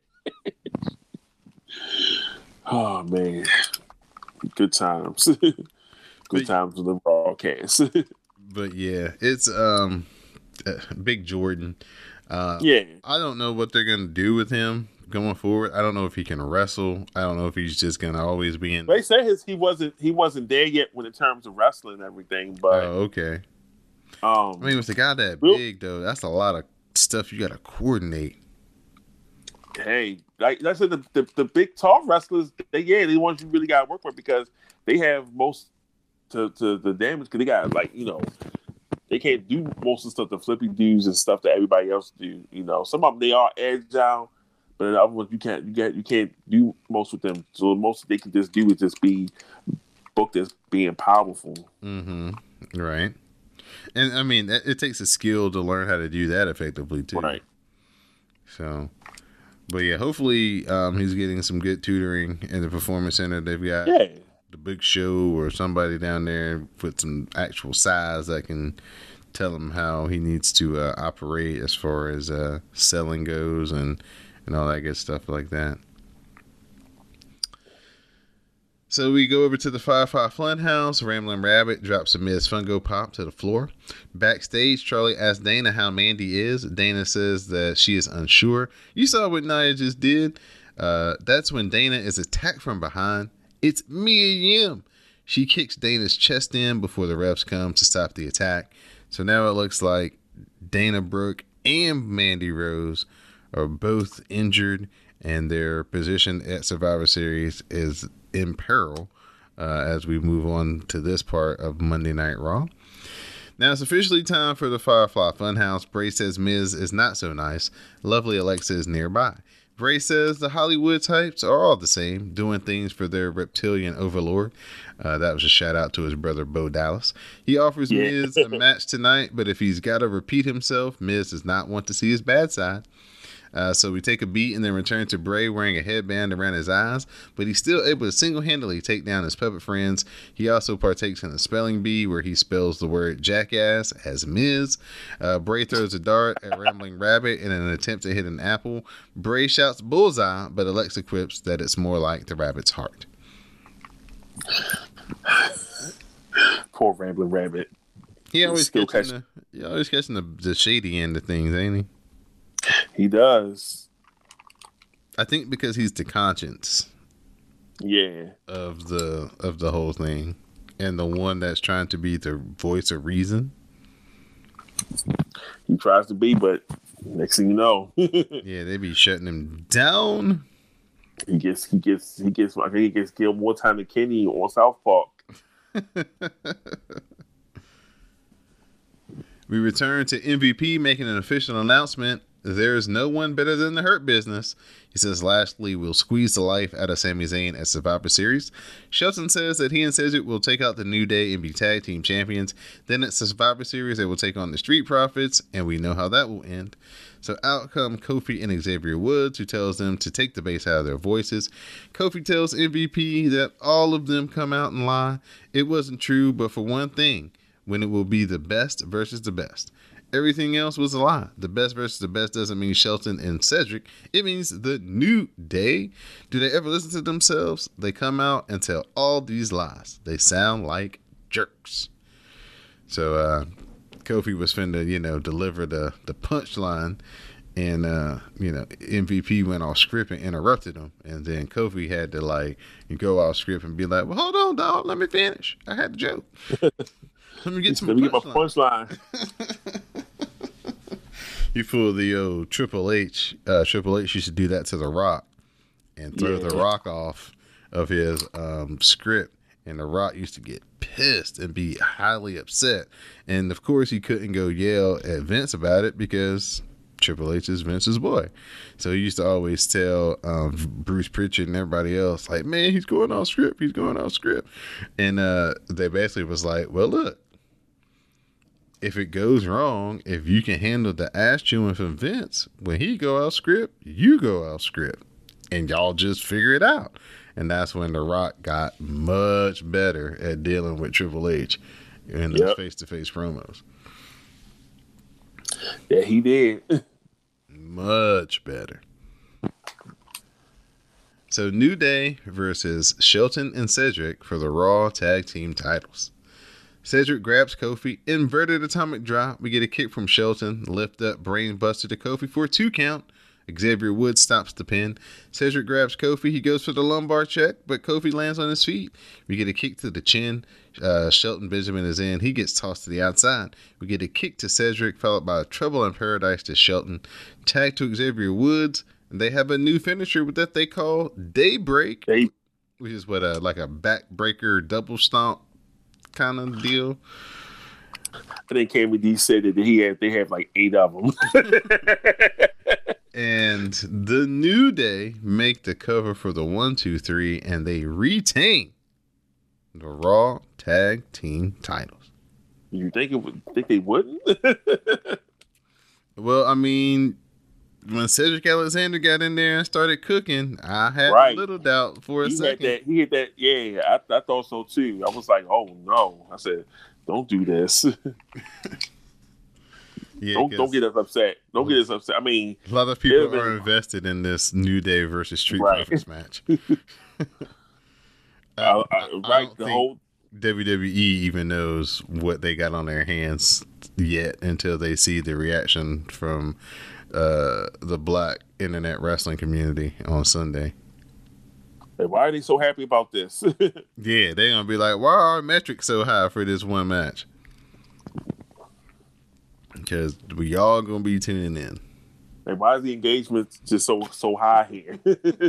Oh man, good times. Good times with the broadcast. But yeah, it's Big Jordan. Yeah, I don't know what they're gonna do with him going forward. I don't know if he can wrestle. I don't know if he's just gonna always be in. They say he wasn't there yet when in terms of wrestling and everything. But okay. I mean, with the guy that big though, that's a lot of stuff you got to coordinate. Hey, like I said, the big tall wrestlers, they ones you really got to work with because they have most to the damage because they got they can't do most of the stuff the flippy dudes and stuff that everybody else do. Some of them they are agile, but the other ones you can't do most with them. So most they can just do is just be booked as being powerful. Mm-hmm. Right. And I mean, it takes a skill to learn how to do that effectively too. Right. So, but yeah, hopefully he's getting some good tutoring in the performance center. They've got the Big Show or somebody down there with some actual size that can tell him how he needs to operate as far as selling goes and all that good stuff like that. So we go over to the Firefly Funhouse. Ramblin' Rabbit drops a Miz Fungo Pop to the floor. Backstage, Charlie asks Dana how Mandy is. Dana says that she is unsure. You saw what Nia just did. That's when Dana is attacked from behind. It's Mia Yim. She kicks Dana's chest in before the refs come to stop the attack. So now it looks like Dana Brooke and Mandy Rose are both injured, and their position at Survivor Series is in peril as we move on to this part of Monday Night Raw. Now it's officially time for the Firefly Funhouse. Bray says Miz is not so nice. Lovely Alexa is nearby. Bray says the Hollywood types are all the same, doing things for their reptilian overlord. That was a shout out to his brother Bo Dallas. He offers Miz a match tonight, but if he's got to repeat himself, Miz does not want to see his bad side. So we take a beat and then return to Bray wearing a headband around his eyes, but he's still able to single-handedly take down his puppet friends. He also partakes in a spelling bee where he spells the word jackass as Miz. Bray throws a dart at Rambling Rabbit in an attempt to hit an apple. Bray shouts bullseye, but Alexa quips that it's more like the rabbit's heart. Poor Rambling Rabbit. He always catching the shady end of things, ain't he? He does. I think because he's the conscience. Yeah. Of the whole thing. And the one that's trying to be the voice of reason. He tries to be, but next thing you know. Yeah, they be shutting him down. He gets I think he gets killed more time than Kenny on South Park. We return to MVP making an official announcement. There's no one better than the Hurt Business. He says Lashley will squeeze the life out of Sami Zayn at Survivor Series. Shelton says that he and Cedric will take out the New Day and be tag team champions. Then at Survivor Series, they will take on the Street Profits, and we know how that will end. So out come Kofi and Xavier Woods, who tells them to take the bass out of their voices. Kofi tells MVP that all of them come out and lie. It wasn't true, but for one thing, when it will be the best versus the best. Everything else was a lie. The best versus the best doesn't mean Shelton and Cedric. It means the New Day. Do they ever listen to themselves? They come out and tell all these lies. They sound like jerks. So Kofi was finna, deliver the punchline. And, MVP went off script and interrupted him. And then Kofi had to, go off script and be like, well, hold on, dog. Let me finish. I had the joke. Let me get my punchline. You fool the old Triple H. Triple H used to do that to The Rock and throw The Rock off of his script. And The Rock used to get pissed and be highly upset. And, of course, he couldn't go yell at Vince about it because Triple H is Vince's boy. So he used to always tell Bruce Pritchard and everybody else, like, man, he's going off script. He's going off script. And they basically was like, well, look. If it goes wrong, if you can handle the ass chewing from Vince, when he go out script, you go out script. And y'all just figure it out. And that's when The Rock got much better at dealing with Triple H in those face-to-face promos. Yeah, he did. Much better. So New Day versus Shelton and Cedric for the Raw Tag Team titles. Cedric grabs Kofi, inverted atomic drop. We get a kick from Shelton, lift up, brain buster to Kofi for a 2 count. Xavier Woods stops the pin. Cedric grabs Kofi. He goes for the lumbar check, but Kofi lands on his feet. We get a kick to the chin. Shelton Benjamin is in. He gets tossed to the outside. We get a kick to Cedric, followed by a Trouble in Paradise to Shelton. Tag to Xavier Woods. And they have a new finisher that they call Daybreak, which is like a backbreaker double stomp kind of deal. I think KMD said that they have like 8 of them. And the New Day make the cover for the 1, 2, 3, and they retain the Raw Tag Team titles. You think they wouldn't? Well, I mean, when Cedric Alexander got in there and started cooking, I had a little doubt for a second. He hit that. Yeah, I thought so too. I was like, oh no. I said, don't do this. Yeah, don't get us upset. Don't get us upset. I mean, a lot of people are invested in this New Day versus Street Profits match. I don't think WWE even knows what they got on their hands yet until they see the reaction from the Black internet wrestling community on Sunday. Hey, why are they so happy about this? Yeah, they're gonna be like, why are our metrics so high for this one match? Because we all gonna be tuning in. And why is the engagement just so high here?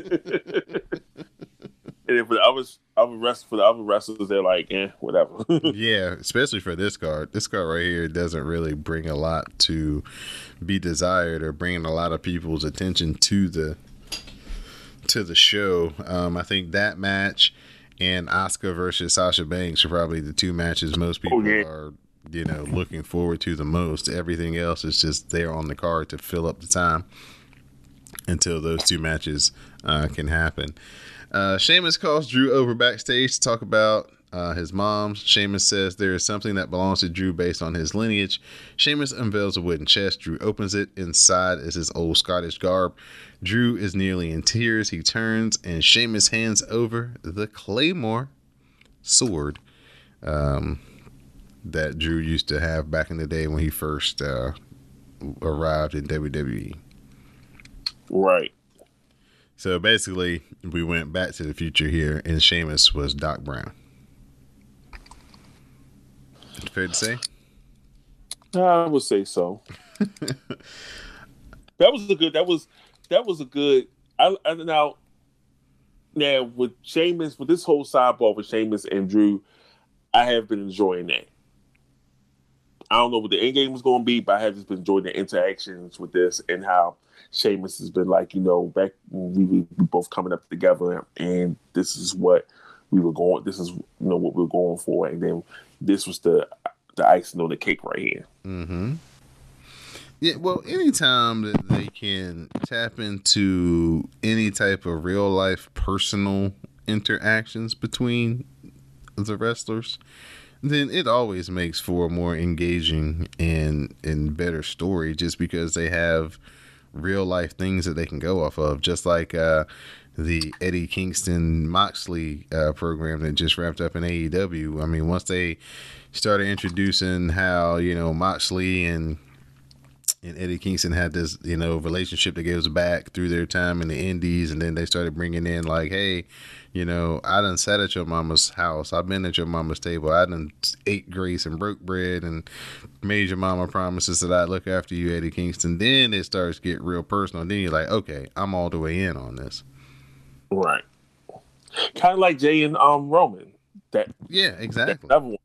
And then for the other wrestlers, they're like, whatever. Yeah, especially for this card. This card right here doesn't really bring a lot to be desired or bringing a lot of people's attention to the show. I think that match and Asuka versus Sasha Banks are probably the 2 matches most people are, looking forward to the most. Everything else is just there on the card to fill up the time until those 2 matches can happen. Sheamus calls Drew over backstage to talk about his mom. Sheamus says there is something that belongs to Drew based on his lineage. Sheamus unveils a wooden chest. Drew opens it. Inside is his old Scottish garb. Drew is nearly in tears. He turns and Sheamus hands over the Claymore sword that Drew used to have back in the day when he first arrived in WWE. Right. So basically, we went back to the future here, and Sheamus was Doc Brown. Fair to say? I would say so. That was a good. Now with Sheamus, with this whole sidebar with Sheamus and Drew, I have been enjoying that. I don't know what the end game was going to be, but I have just been enjoying the interactions with this and how Sheamus has been like, back when we both coming up together, and this is what we were going. This is what we were going for, and then this was the icing on the cake right here. Mm-hmm. Yeah, well, anytime that they can tap into any type of real life personal interactions between the wrestlers, then it always makes for a more engaging and better story, just because they have real life things that they can go off of, just like the Eddie Kingston Moxley program that just wrapped up in AEW. I mean, once they started introducing how Moxley and Eddie Kingston had this relationship that goes back through their time in the indies, and then they started bringing in like, hey, I done sat at your mama's house, I've been at your mama's table, I done ate grace and broke bread and made your mama promises that I'd look after you, Eddie Kingston. Then it starts to get real personal. Then you're like, okay, I'm all the way in on this. Right. Kind of like Jay and Roman. Yeah, exactly. That one.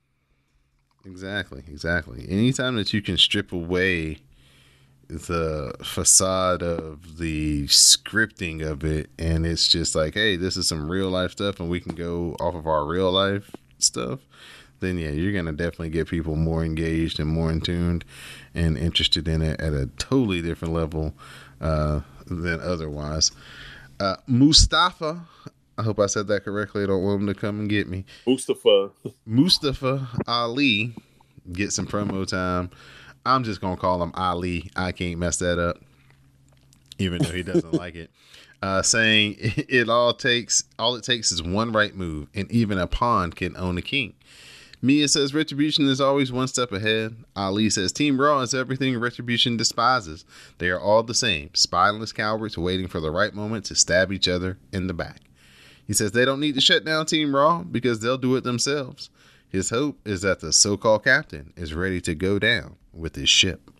Exactly. Anytime that you can strip away the facade of the scripting of it, and it's just like, hey, this is some real life stuff, and we can go off of our real life stuff, then yeah, you're gonna definitely get people more engaged and more in tuned and interested in it at a totally different level than otherwise. Mustafa, I hope I said that correctly. I don't want him to come and get me. Mustafa Ali get some promo time. I'm just going to call him Ali. I can't mess that up, even though he doesn't like it. Saying all it takes is one right move, and even a pawn can own a king. Mia says Retribution is always one step ahead. Ali says Team Raw is everything Retribution despises. They are all the same, spineless cowards waiting for the right moment to stab each other in the back. He says they don't need to shut down Team Raw because they'll do it themselves. His hope is that the so-called captain is ready to go down with his ship.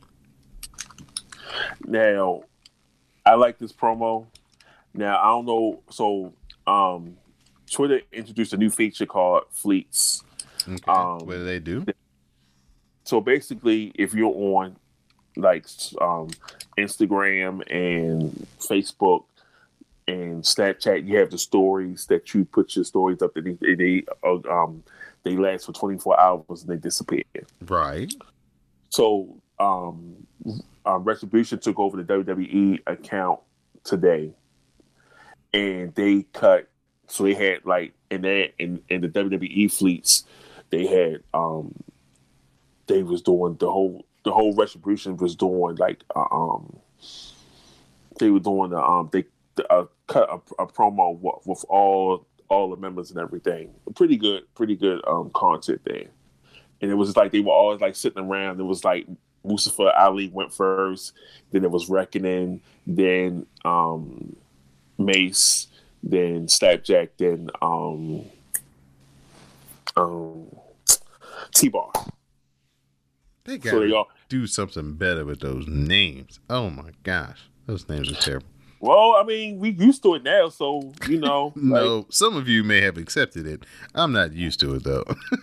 Now, I like this promo. Now, I don't know. So, Twitter introduced a new feature called Fleets. Okay. What do they do? So basically, if you're on like Instagram and Facebook and Snapchat, you have the stories that you put your stories up. They last for 24 hours and they disappear. Right. So Retribution took over the WWE account today, and they cut. So they had like in the WWE fleets, they had they was doing the whole Retribution was doing like they were doing they cut a promo with all the members and everything. Pretty good content there. And it was like they were always like sitting around. It was like Mustafa Ali went first, then it was Reckoning, then Mace, then Slapjack, then T-Bar. They gotta do something better with those names. Oh my gosh, those names are terrible. Well, I mean, we used to it now, so you know. No, some of you may have accepted it. I'm not used to it though.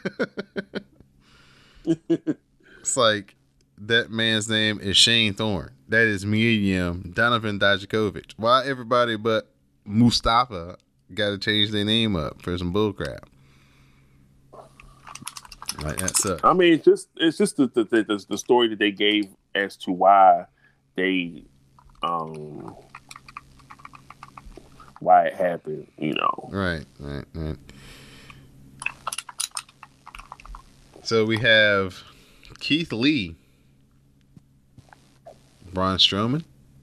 It's like that man's name is Shane Thorne. That is Miriam Donovan Dijakovic. Why everybody but Mustafa got to change their name up for some bullcrap? Like that sucks. I mean, it's just the story that they gave as to why they why it happened. You know. Right. So we have Keith Lee, Braun Strowman,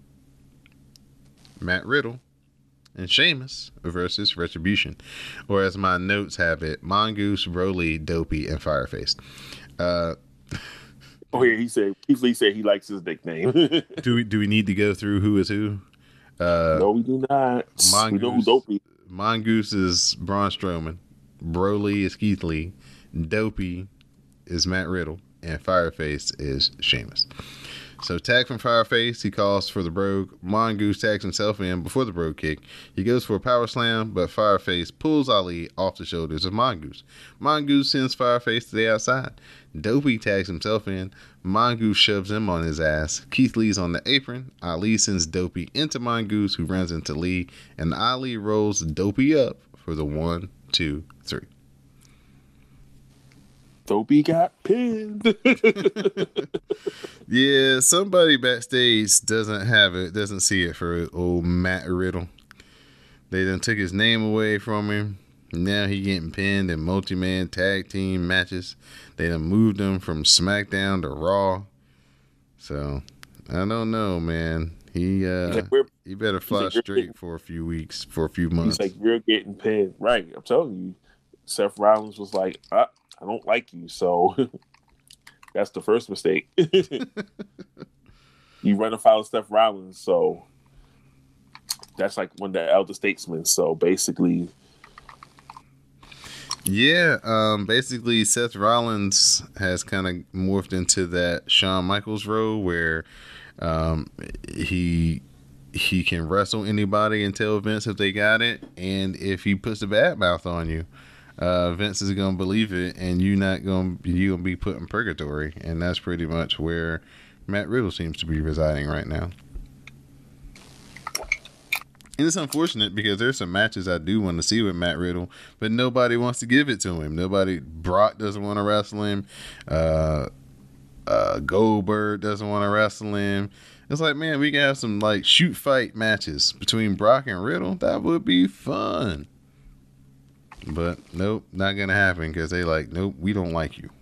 Matt Riddle, and Sheamus versus Retribution. Or as my notes have it, Mongoose, Broly, Dopey, and Fireface. Oh yeah, Keith Lee said he likes his nickname. Do we need to go through who is who? No, we do not. Mongoose, we know who Dopey. Mongoose is Braun Strowman. Broly is Keith Lee. Dopey is Matt Riddle. And Fireface is Sheamus. So tag from Fireface, he calls for the Brogue. Mongoose tags himself in before the Brogue kick. He goes for a power slam, but Fireface pulls Ali off the shoulders of Mongoose. Mongoose sends Fireface to the outside. Dopey tags himself in. Mongoose shoves him on his ass. Keith Lee's on the apron. Ali sends Dopey into Mongoose, who runs into Lee, and Ali rolls Dopey up for the 1, 2, 3. Dopey got pinned. Yeah, somebody backstage doesn't see it for old Matt Riddle. They done took his name away from him. Now he getting pinned in multi-man tag team matches. They done moved him from SmackDown to Raw. So, I don't know, man. He better fly straight for a few weeks, for a few months. He's like, we're getting pinned. Right. I'm telling you. Seth Rollins was like, I don't like you, so that's the first mistake. You run afoul of Seth Rollins, so that's like one of the elder statesmen. So basically, basically Seth Rollins has kind of morphed into that Shawn Michaels role where he can wrestle anybody and tell Vince if they got it, and if he puts a bad mouth on you, Vince is gonna believe it, and you're gonna be put in purgatory, and that's pretty much where Matt Riddle seems to be residing right now. And it's unfortunate because there's some matches I do want to see with Matt Riddle, but nobody wants to give it to him. Brock doesn't want to wrestle him. Goldberg doesn't want to wrestle him. It's like, man, we can have some like shoot fight matches between Brock and Riddle. That would be fun. But nope, not gonna happen because they like, nope, we don't like you.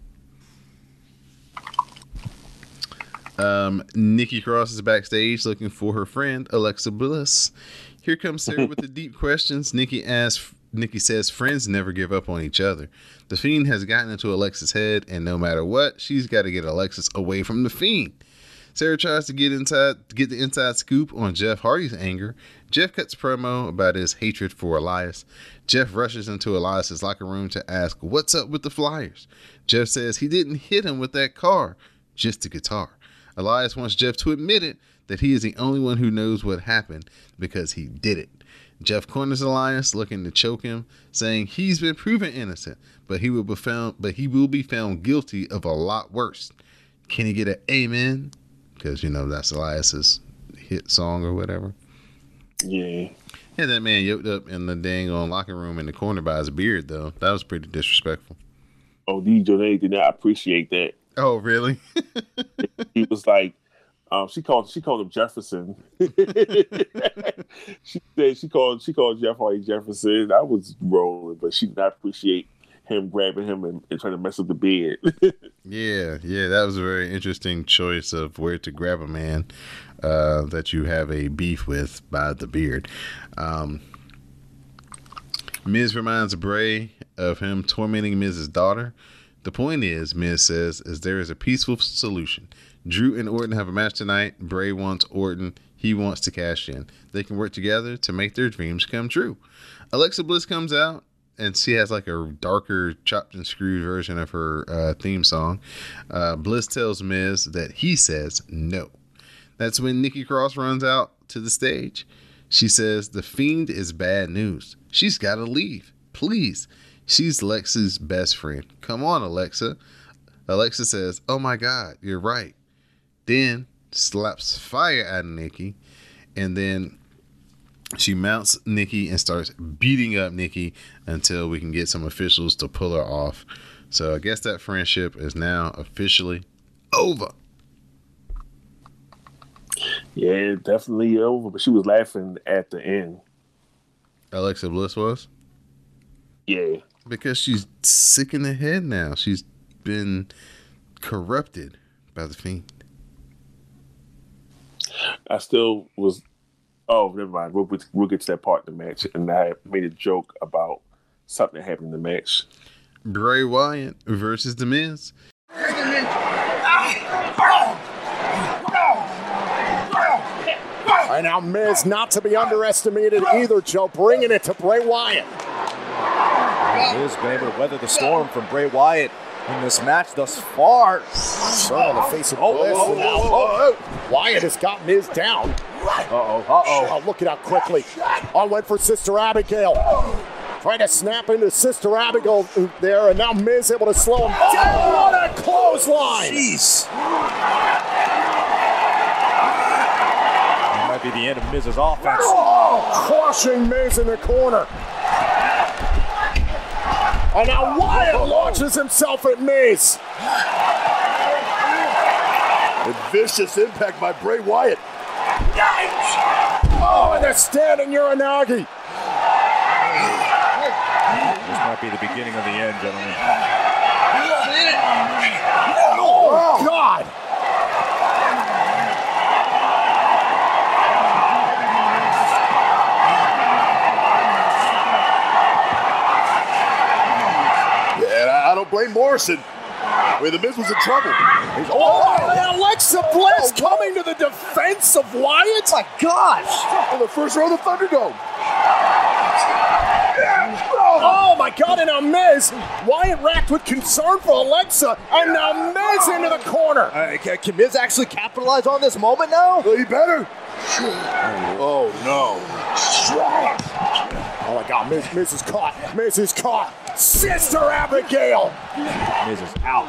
Nikki Cross is backstage looking for her friend Alexa Bliss. Here comes Sarah with the deep questions. Nikki asks Nikki says friends never give up on each other. The Fiend has gotten into Alexa's head, and no matter what, she's got to get Alexis away from the Fiend. Sarah tries to get the inside scoop on Jeff Hardy's anger. Jeff cuts a promo about his hatred for Elias. Jeff rushes into Elias's locker room to ask what's up with the Flyers. Jeff says he didn't hit him with that car, just the guitar. Elias wants Jeff to admit it, that he is the only one who knows what happened because he did it. Jeff corners Elias, looking to choke him, saying he's been proven innocent, but he will be found guilty of a lot worse. Can he get an amen? Because, that's Elias's hit song or whatever. Yeah. Yeah, that man yoked up in the dang on locker room in the corner by his beard, though. That was pretty disrespectful. Oh, DJ did not appreciate that. Oh, really? He was like, she called him Jefferson. she called Jeff Hardy Jefferson. I was rolling, but she did not appreciate him grabbing him and trying to mess up the bed. Yeah, that was a very interesting choice of where to grab a man that you have a beef with by the beard. Miz reminds Bray of him tormenting Miz's daughter. The point is, Miz says, there is a peaceful solution. Drew and Orton have a match tonight. Bray wants Orton. He wants to cash in. They can work together to make their dreams come true. Alexa Bliss comes out, and she has like a darker, chopped and screwed version of her theme song. Bliss tells Miz that he says no. That's when Nikki Cross runs out to the stage. She says the Fiend is bad news. She's got to leave. Please. She's Lexa's best friend. Come on, Alexa. Alexa says, oh my God, you're right. Then slaps fire at Nikki. And then she mounts Nikki and starts beating up Nikki until we can get some officials to pull her off. So I guess that friendship is now officially over. Yeah, definitely over. But she was laughing at the end. Alexa Bliss was? Yeah. Because she's sick in the head now. She's been corrupted by the Fiend. I still was... Oh, never mind. We'll get to that part in the match. And I made a joke about something that happened in the match. Bray Wyatt versus The Miz. And now Miz not to be underestimated either, Joe. Bringing it to Bray Wyatt. Miz been able to weather the storm from Bray Wyatt in this match thus far. Turn on the face of Bliss. Wyatt has got Miz down. Oh, look at how quickly. On went for Sister Abigail. Trying to snap into Sister Abigail there, and now Miz able to slow him down. What a clothesline! Jeez. That might be the end of Miz's offense. Crushing Miz in the corner. And now Wyatt launches himself at Miz. A vicious impact by Bray Wyatt. Oh, and they're standing Uranagi. This might be the beginning of the end, gentlemen. Oh, God. Yeah, I don't blame Morrison. The Miz was in trouble. And Alexa Bliss coming to the defense of Wyatt. My gosh. In the first row of the Thunderdome. Oh my God, and now Miz. Wyatt racked with concern for Alexa, and now Miz into the corner. Can Miz actually capitalize on this moment now? Well, he better. Oh, no. Oh my God, Miz is caught. Miz is caught. Sister Abigail. Miz is out.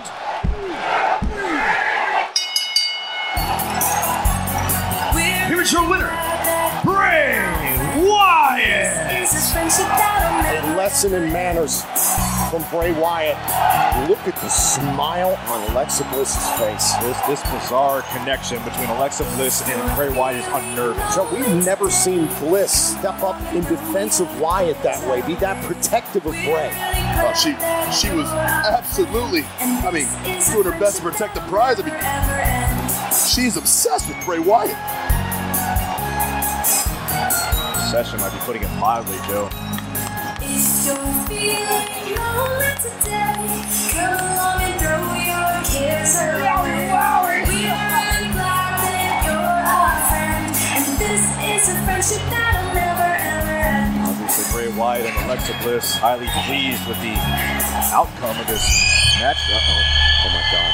Here's your winner, Bray Wyatt. A lesson in manners from Bray Wyatt. Look at the smile on Alexa Bliss's face. This bizarre connection between Alexa Bliss and Bray Wyatt is unnerving. So we've never seen Bliss step up in defense of Wyatt that way, be that protective of Bray. She was absolutely, doing her best to protect the prize. She's obsessed with Bray Wyatt. Session might be putting it mildly, Joe. If you're feeling lonely today, come along and throw your cares away. We are really glad that you're our friend, and this is a friendship that'll never ever end. Obviously, Bray Wyatt and Alexa Bliss highly pleased with the outcome of this match. Oh my God.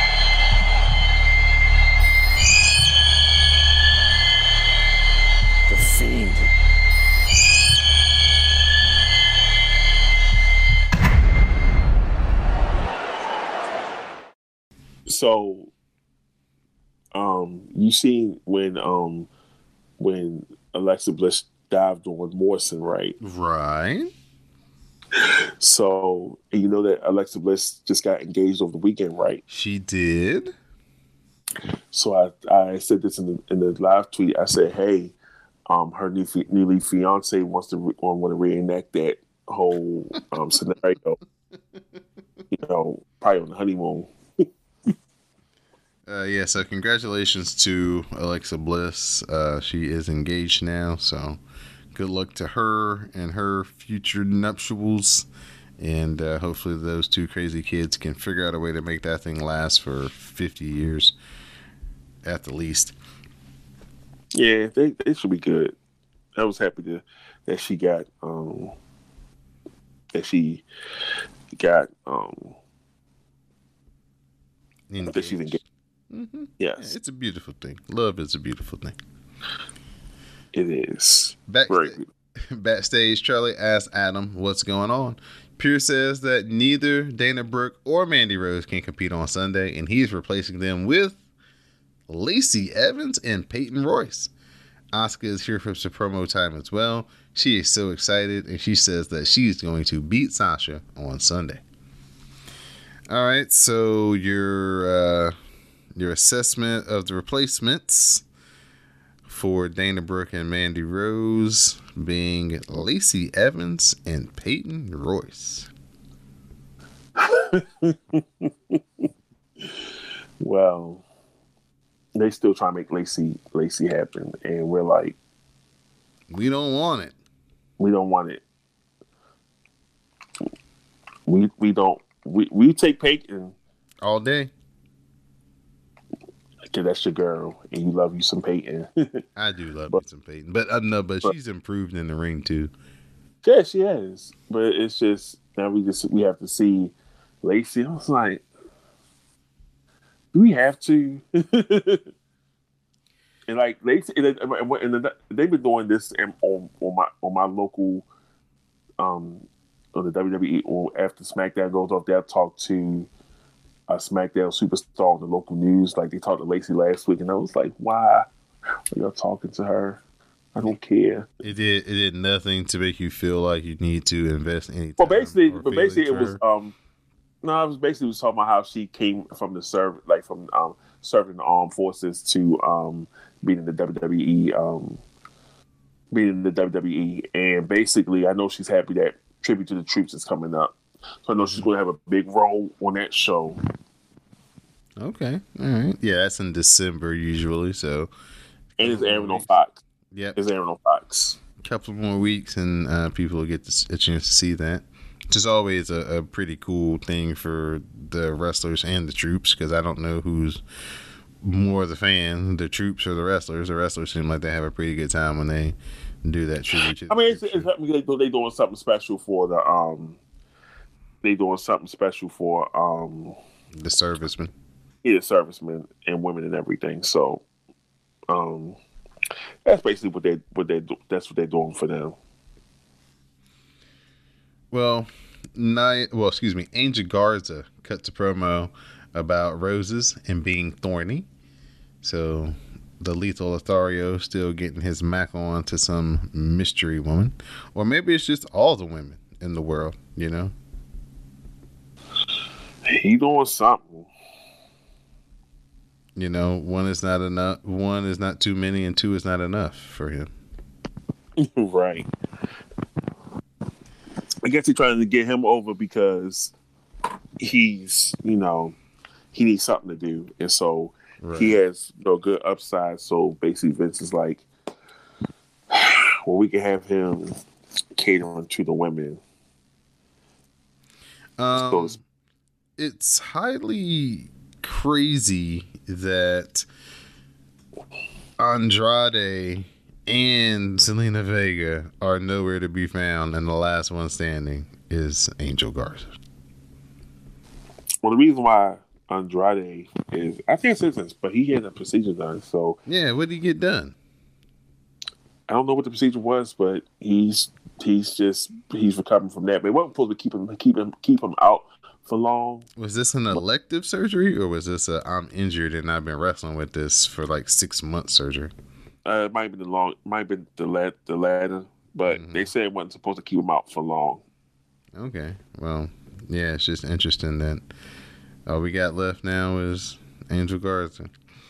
The Fiend. So, you seen when Alexa Bliss dived on Morrison, right? Right. So, and you know that Alexa Bliss just got engaged over the weekend, right? She did. So I said this in the live tweet. I said, "Hey, her newly fiance wants to want to reenact that whole scenario. You know, probably on the honeymoon." Yeah, so congratulations to Alexa Bliss. She is engaged now, so good luck to her and her future nuptials. And hopefully those two crazy kids can figure out a way to make that thing last for 50 years at the least. Yeah, they should be good. I was happy that she got that she's engaged. Mm-hmm. Yes. Yeah, it's a beautiful thing. Love is a beautiful thing. It is. Backstage, Charlie asks Adam what's going on. Pierce says that neither Dana Brooke or Mandy Rose can compete on Sunday, and he's replacing them with Lacey Evans and Peyton Royce. Asuka is here for some promo time as well. She is so excited, and she says that she's going to beat Sasha on Sunday. All right, so your assessment of the replacements for Dana Brooke and Mandy Rose being Lacey Evans and Peyton Royce. Well, they still try to make Lacey happen, and we're like, we don't want it. We don't want it. We don't. We take Peyton all day. Because that's your girl, and you love you some Peyton. I do love me some Peyton, but but she's improved in the ring too. Yeah, she has. But it's just now we have to see Lacey. I was like, do we have to? And like Lacey, and they've been doing this on my local, on the WWE. Or after SmackDown goes off, they'll talk to a SmackDown superstar on the local news. Like they talked to Lacey last week, and I was like, why are y'all talking to her? I don't care. It did nothing to make you feel like you need to invest any time. Well, basically it was no, it was basically talking about how she came from the serving the armed forces to being in the WWE, and basically I know she's happy that Tribute to the Troops is coming up. So I know she's going to have a big role on that show. Okay. All right. Yeah, that's in December usually. So, and it's airing on Fox. Yep. It's airing on Fox. A couple more weeks and people will get a chance to see that. Which is always a pretty cool thing for the wrestlers and the troops, because I don't know who's more the fan, the troops or the wrestlers. The wrestlers seem like they have a pretty good time when they do that tribute. I mean, they doing something special for the the servicemen. Yeah, servicemen and women and everything. So, that's basically that's what they're doing for them. Well, Angel Garza cuts a promo about roses and being thorny. So the Lethal Lothario still getting his mac on to some mystery woman, or maybe it's just all the women in the world. You know. He doing something. You know, one is not enough. One is not too many, and two is not enough for him. Right. I guess he's trying to get him over because he's, he needs something to do, and so he has good upside. So basically, Vince is like, well, we can have him catering to the women. So it's highly crazy that Andrade and Zelina Vega are nowhere to be found, and the last one standing is Angel Garza. Well, the reason why Andrade is, I think it's citizens, but he had a procedure done. So yeah, what did he get done? I don't know what the procedure was, but he's recovering from that. But it wasn't supposed to keep him out for long. Was this an elective surgery, or was this a I'm injured and I've been wrestling with this for like 6 months surgery? It might have been the latter, but they said it wasn't supposed to keep him out for long. Okay, well, yeah, it's just interesting that all we got left now is Angel Garza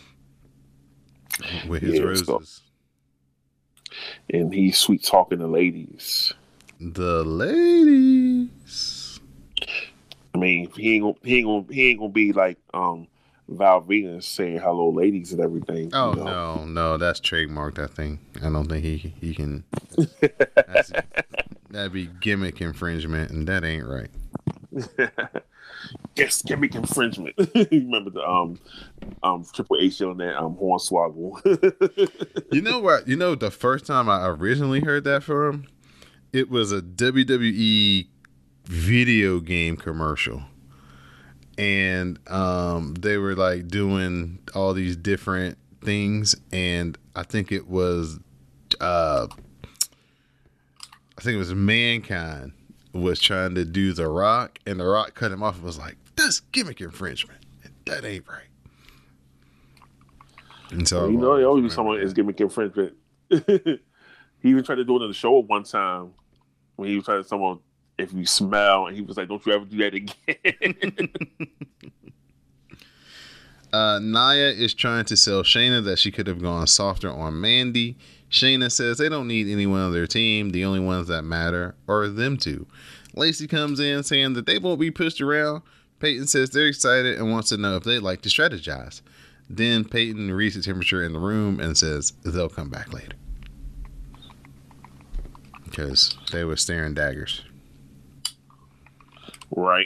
with his roses. And he's sweet talking the ladies. The ladies. I mean, he ain't gonna be like Val Venis saying hello, ladies, and everything. Oh no, that's trademarked. I think. I don't think he can. That'd be gimmick infringement, and that ain't right. Yes, gimmick infringement. You remember the Triple H on that Hornswoggle. You know what? You know the first time I originally heard that from him, it was a WWE video game commercial, and they were like doing all these different things, and I think it was Mankind was trying to do The Rock, and The Rock cut him off and was like, that's gimmick infringement, and that ain't right. And so they always do someone is gimmick infringement. He even tried to do it on the show one time when he was trying to someone, if you smell, and he was like, don't you ever do that again. Nia is trying to sell Shayna that she could have gone softer on Mandy. Shayna says they don't need anyone on their team. The only ones that matter are them two. Lacey comes in saying that they won't be pushed around. Peyton says they're excited and wants to know if they'd like to strategize. Then Peyton reads the temperature in the room and says they'll come back later. Because they were staring daggers. Right.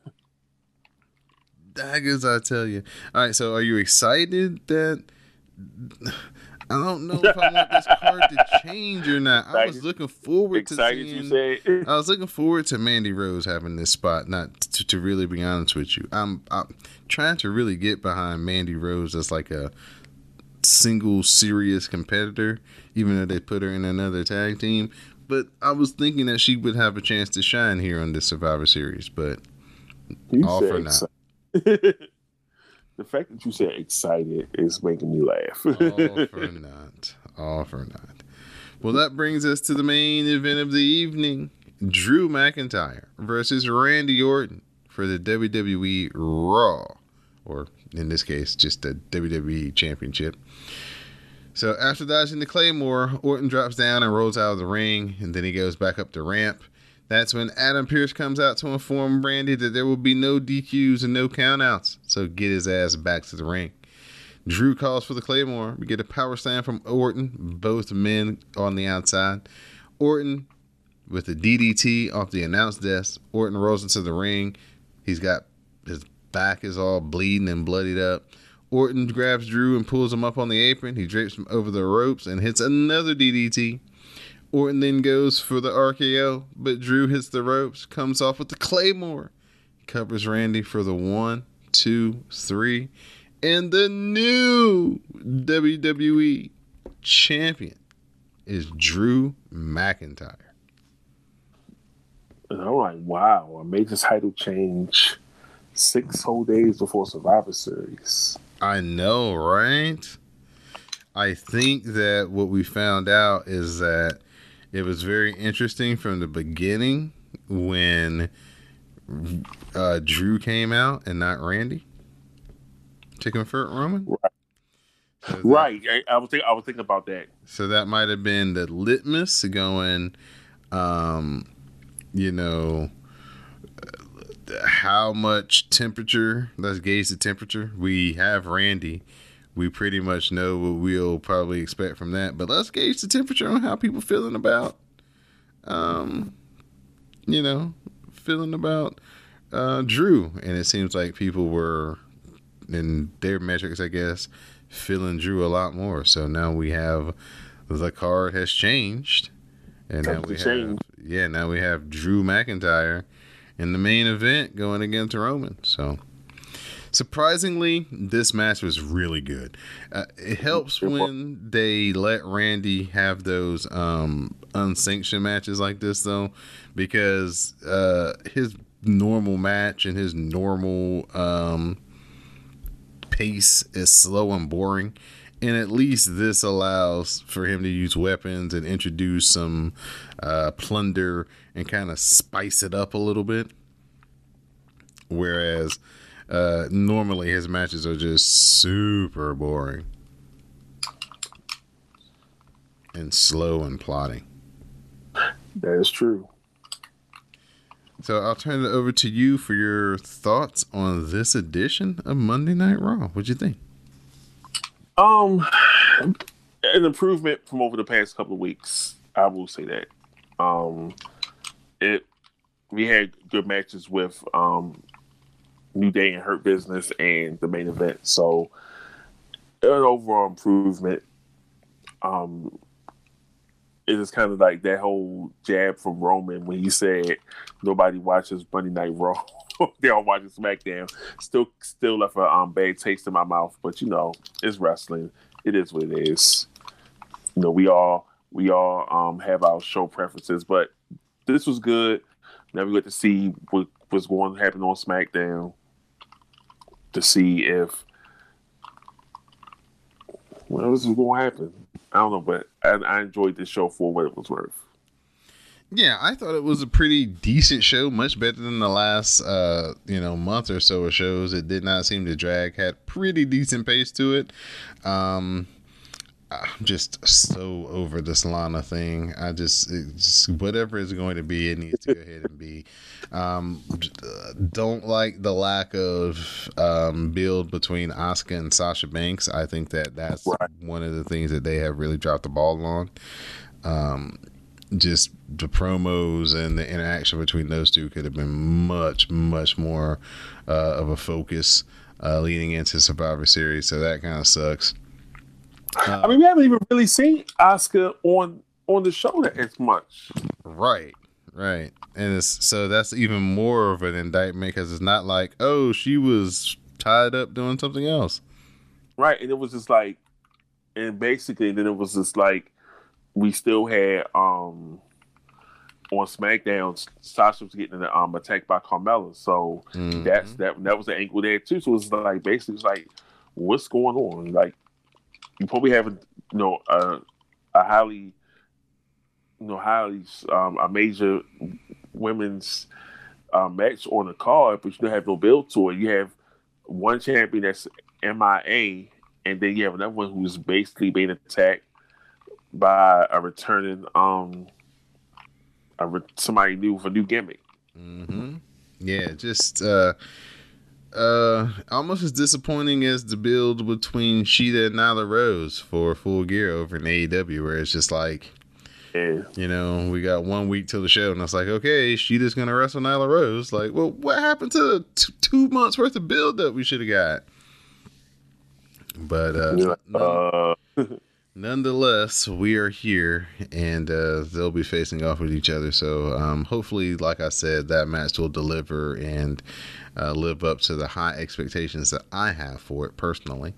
Daggers, I tell you. All right, so are you excited that... I don't know if I want this card to change or not. I was looking forward to seeing... I was looking forward to Mandy Rose having this spot, not to really be honest with you. I'm trying to really get behind Mandy Rose as like a single serious competitor, even though they put her in another tag team. But I was thinking that she would have a chance to shine here on this Survivor Series, but all for now. The fact that you said excited is making me laugh. All for not. Well, that brings us to the main event of the evening. Drew McIntyre versus Randy Orton for the WWE Raw, or in this case, just the WWE Championship. So after dodging the Claymore, Orton drops down and rolls out of the ring, and then he goes back up the ramp. That's when Adam Pearce comes out to inform Randy that there will be no DQs and no countouts, so get his ass back to the ring. Drew calls for the Claymore. We get a power slam from Orton, both men on the outside. Orton with a DDT off the announce desk. Orton rolls into the ring. He's got his back is all bleeding and bloodied up. Orton grabs Drew and pulls him up on the apron. He drapes him over the ropes and hits another DDT. Orton then goes for the RKO, but Drew hits the ropes, comes off with the Claymore, covers Randy for the 1, 2, 3, and the new WWE champion is Drew McIntyre. And I'm like, wow, a major title change 6 whole days before Survivor Series. I know, right? I think that what we found out is that it was very interesting from the beginning when Drew came out and not Randy to confront Roman. Right. So right. I was thinking about that. So that might have been the litmus going, how much temperature, let's gauge the temperature. We have Randy. We pretty much know what we'll probably expect from that. But let's gauge the temperature on how people feeling about feeling about Drew, and it seems like people were, in their metrics, I guess, feeling Drew a lot more. So now we have the card has changed, and now we have Drew McIntyre in the main event going against Roman. So surprisingly, this match was really good. It helps when they let Randy have those unsanctioned matches like this, though, because his normal match and his normal pace is slow and boring. And at least this allows for him to use weapons and introduce some plunder and kind of spice it up a little bit. Whereas normally his matches are just super boring and slow and plotting. That is true. So I'll turn it over to you for your thoughts on this edition of Monday Night Raw. What'd you think? An improvement from over the past couple of weeks. I will say that. We had good matches with New Day and Hurt Business and the main event. So an overall improvement. It is kind of like that whole jab from Roman when he said nobody watches Monday Night Raw. They all watching SmackDown. Still left a bad taste in my mouth, but it's wrestling. It is what it is. We all have our show preferences, but this was good. Now we get to see what's going to happen on SmackDown, to see if what else is going to happen. I don't know, but I enjoyed this show for what it was worth. Yeah, I thought it was a pretty decent show, much better than the last month or so of shows. It did not seem to drag, had pretty decent pace to it. I'm just so over this Lana thing. Just whatever it's going to be, it needs to go ahead and be. Don't like the lack of build between Asuka and Sasha Banks. I think that's one of the things that they have really dropped the ball on. Just the promos and the interaction between those two could have been much, much more of a focus leading into Survivor Series. So that kind of sucks. We haven't even really seen Asuka on the show as much. Right. And so that's even more of an indictment because it's not like, oh, she was tied up doing something else. Right. And it was just like, and basically then it was just like, we still had on SmackDown, Sasha was getting attacked by Carmella, so that was the angle there too. So it's like basically it's like, what's going on? Like you probably have a highly a major women's match on the card, but you don't have no build to it. You have one champion that's MIA, and then you have another one who's basically being attacked by a returning somebody new with a new gimmick. Mm-hmm. Yeah, just almost as disappointing as the build between Sheeta and Nyla Rose for Full Gear over in AEW, where it's just like, we got 1 week till the show, and it's like, okay, Sheeta's gonna wrestle Nyla Rose. Like, well, what happened to 2 months worth of build that we should have got? But nonetheless, we are here, and they'll be facing off with each other. So hopefully, like I said, that match will deliver and live up to the high expectations that I have for it personally.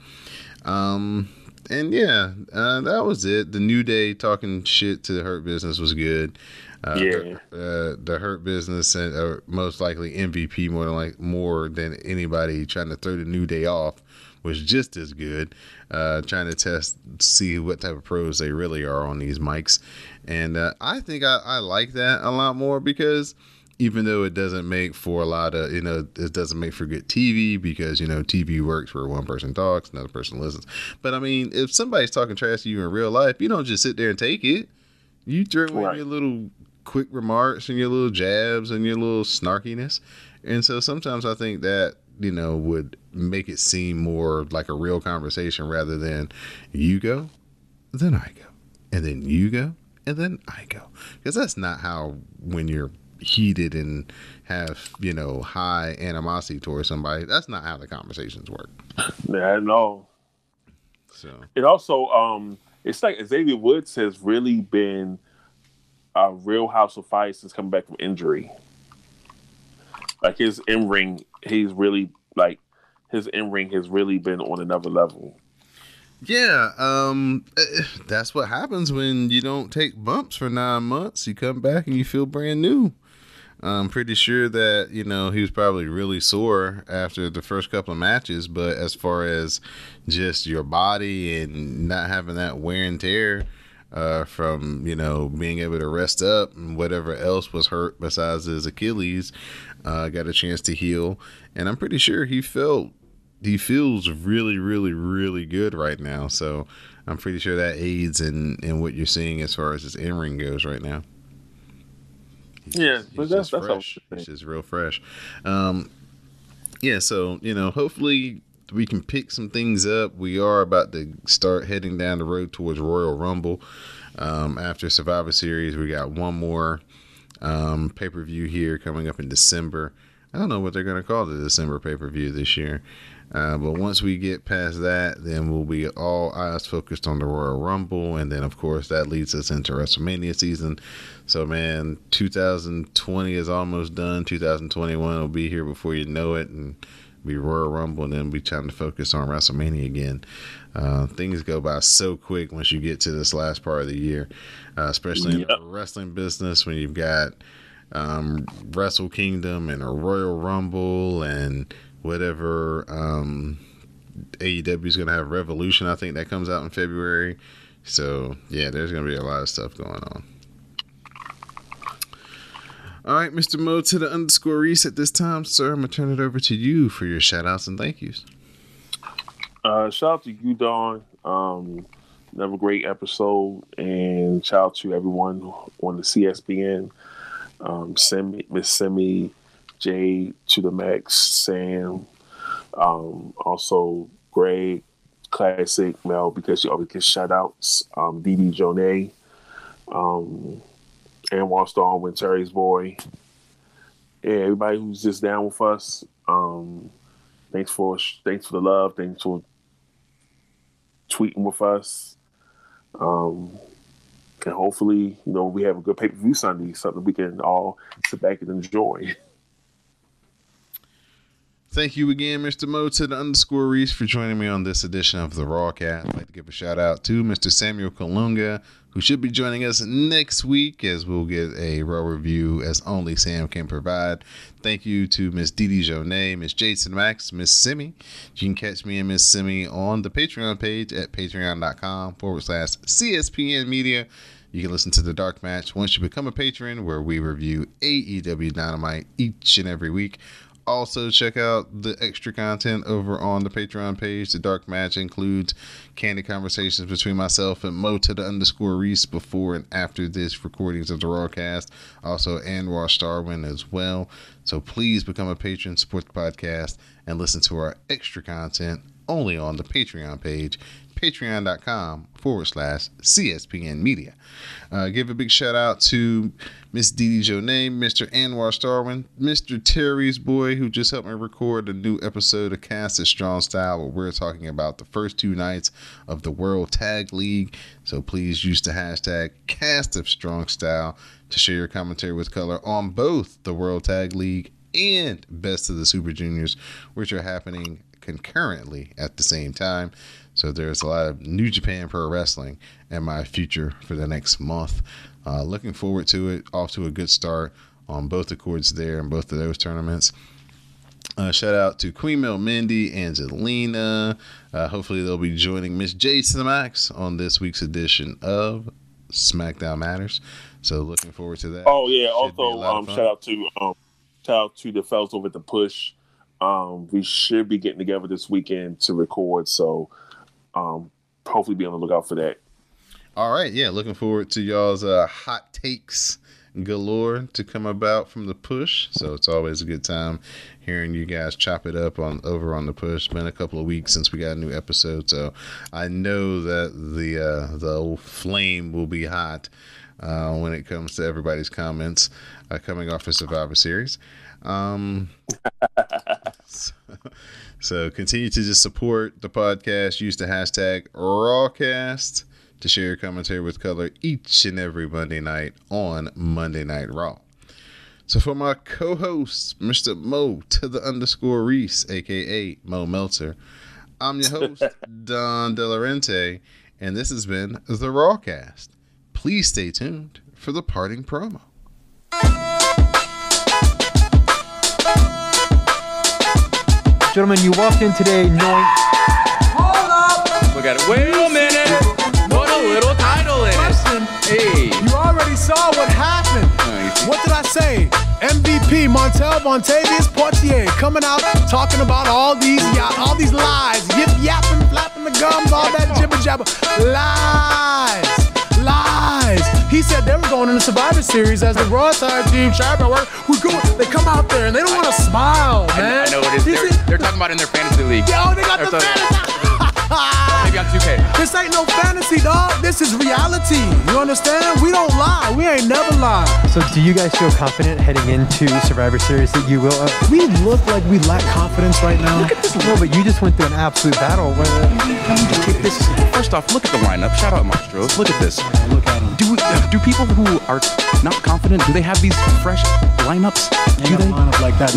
That was it. The New Day talking shit to the Hurt Business was good. The Hurt Business and most likely MVP more than anybody trying to throw the New Day off was just as good. Trying to see what type of pros they really are on these mics. And I think I like that a lot more because even though it doesn't make for a lot of, it doesn't make for good TV because, TV works where one person talks, another person listens. But I mean, if somebody's talking trash to you in real life, you don't just sit there and take it. You throw in your little quick remarks and your little jabs and your little snarkiness. And so sometimes I think that, would make it seem more like a real conversation rather than you go, then I go, and then you go, and then I go. Because that's not how, when you're heated and have, high animosity towards somebody, that's not how the conversations work. Yeah, no. So it also, it's like Xavier Woods has really been a real house of fire since coming back from injury. Like his in-ring, his in-ring has really been on another level. Yeah, that's what happens when you don't take bumps for 9 months. You come back and you feel brand new. I'm pretty sure that, he was probably really sore after the first couple of matches, but as far as just your body and not having that wear and tear from, being able to rest up and whatever else was hurt besides his Achilles, got a chance to heal. And I'm pretty sure he feels really, really, really good right now. So I'm pretty sure that aids in what you're seeing as far as his in-ring goes right now. But that's fresh. It's just real fresh. So, hopefully we can pick some things up. We are about to start heading down the road towards Royal Rumble. After Survivor Series, we got one more pay-per-view here coming up in December. I don't know what they're going to call the December pay-per-view this year. But once we get past that, then we'll be all eyes focused on the Royal Rumble. And then, of course, that leads us into WrestleMania season. So, man, 2020 is almost done. 2021 will be here before you know it. And be Royal Rumble, and then it'll be time to focus on WrestleMania again. Things go by so quick once you get to this last part of the year, especially in the wrestling business when you've got Wrestle Kingdom and a Royal Rumble and whatever. AEW is going to have Revolution, I think that comes out in February. So, yeah, there's going to be a lot of stuff going on. All right, Mr. Mo to the _ Reese at this time, sir. I'm going to turn it over to you for your shout-outs and thank yous. Shout out to you, Dawn. Another great episode. And shout out to everyone on the CSPN. Miss Simi, Jay, To The Max, Sam. Also, Greg, Classic, Mel, because she always gets shout-outs. Didi Jonay. And Walstar Darwin, Terry's boy, and everybody who's just down with us. Thanks for the love. Thanks for tweeting with us. And hopefully, we have a good pay-per-view Sunday, something we can all sit back and enjoy. Thank you again, Mr. Mo to the _ Reese, for joining me on this edition of the Rawcast. I'd like to give a shout out to Mr. Samuel Kalunga, who should be joining us next week as we'll get a Raw review as only Sam can provide. Thank you to Miss Didi Jonay, Miss Jason Max, Miss Simi. You can catch me and Miss Simi on the Patreon page at patreon.com/CSPN Media. You can listen to The Dark Match once you become a patron, where we review AEW Dynamite each and every week. Also, check out the extra content over on the Patreon page. The Dark Match includes candid conversations between myself and Mo to the _ Reese before and after this recordings of the Rawcast. Also, Anwar Starwin as well. So please become a patron, support the podcast, and listen to our extra content only on the Patreon page, patreon.com/CSPN Media. Give a big shout out to Miss Didi Jonay, Mr. Anwar Starwin, Mr. Terry's boy, who just helped me record a new episode of Cast of Strong Style, where we're talking about the first 2 nights of the World Tag League. So please use the hashtag Cast of Strong Style to share your commentary with color on both the World Tag League and Best of the Super Juniors, which are happening concurrently at the same time. So there's a lot of New Japan Pro Wrestling in my future for the next month. Looking forward to it. Off to a good start on both the courts there in both of those tournaments. Shout out to Queen Mel Mindy, Angelina. Hopefully they'll be joining Miss J to the Max on this week's edition of SmackDown Matters. So looking forward to that. Oh yeah. Also, shout out to the fellas over at the Push. We should be getting together this weekend to record. So hopefully be on the lookout for that. All right. Yeah. Looking forward to y'all's hot takes galore to come about from the Push. So it's always a good time hearing you guys chop it up over on the Push. It's been a couple of weeks since we got a new episode, so I know that the old flame will be hot when it comes to everybody's comments coming off of Survivor Series. So continue to just support the podcast. Use the hashtag Rawcast to share your commentary with color each and every Monday night on Monday Night Raw. So for my co-host, Mr. Mo to the _ Reese, aka Mo Meltzer, I'm your host, Don Delarente, and this has been the Rawcast. Please stay tuned for the parting promo. Gentlemen, you walked in today knowing... Hold up! Look at it. Wait a minute! Put a little title in it. Hey. You already saw what happened. Nice. What did I say? MVP, Montavious Poitier, coming out talking about all these lies. Yip yapping, flapping the gums, all that jibber jabber. Lies. He said they were going in the Survivor Series as the Raw Tag Team Champion. They come out there and they don't want to smile, man. I know it is. They're talking about in their fantasy league. Yo, they got the fantasy. Maybe on 2K. This ain't no fantasy, dog. This is reality. You understand? We don't lie. We ain't never lied. So do you guys feel confident heading into Survivor Series that you will? We look like we lack confidence right now. Look at this. No, but you just went through an absolute battle. Take this. First off, look at the lineup. Shout out Maestros. Look at this. Look at them. Do people who are not confident, do they have these fresh lineups? Do they line up like that?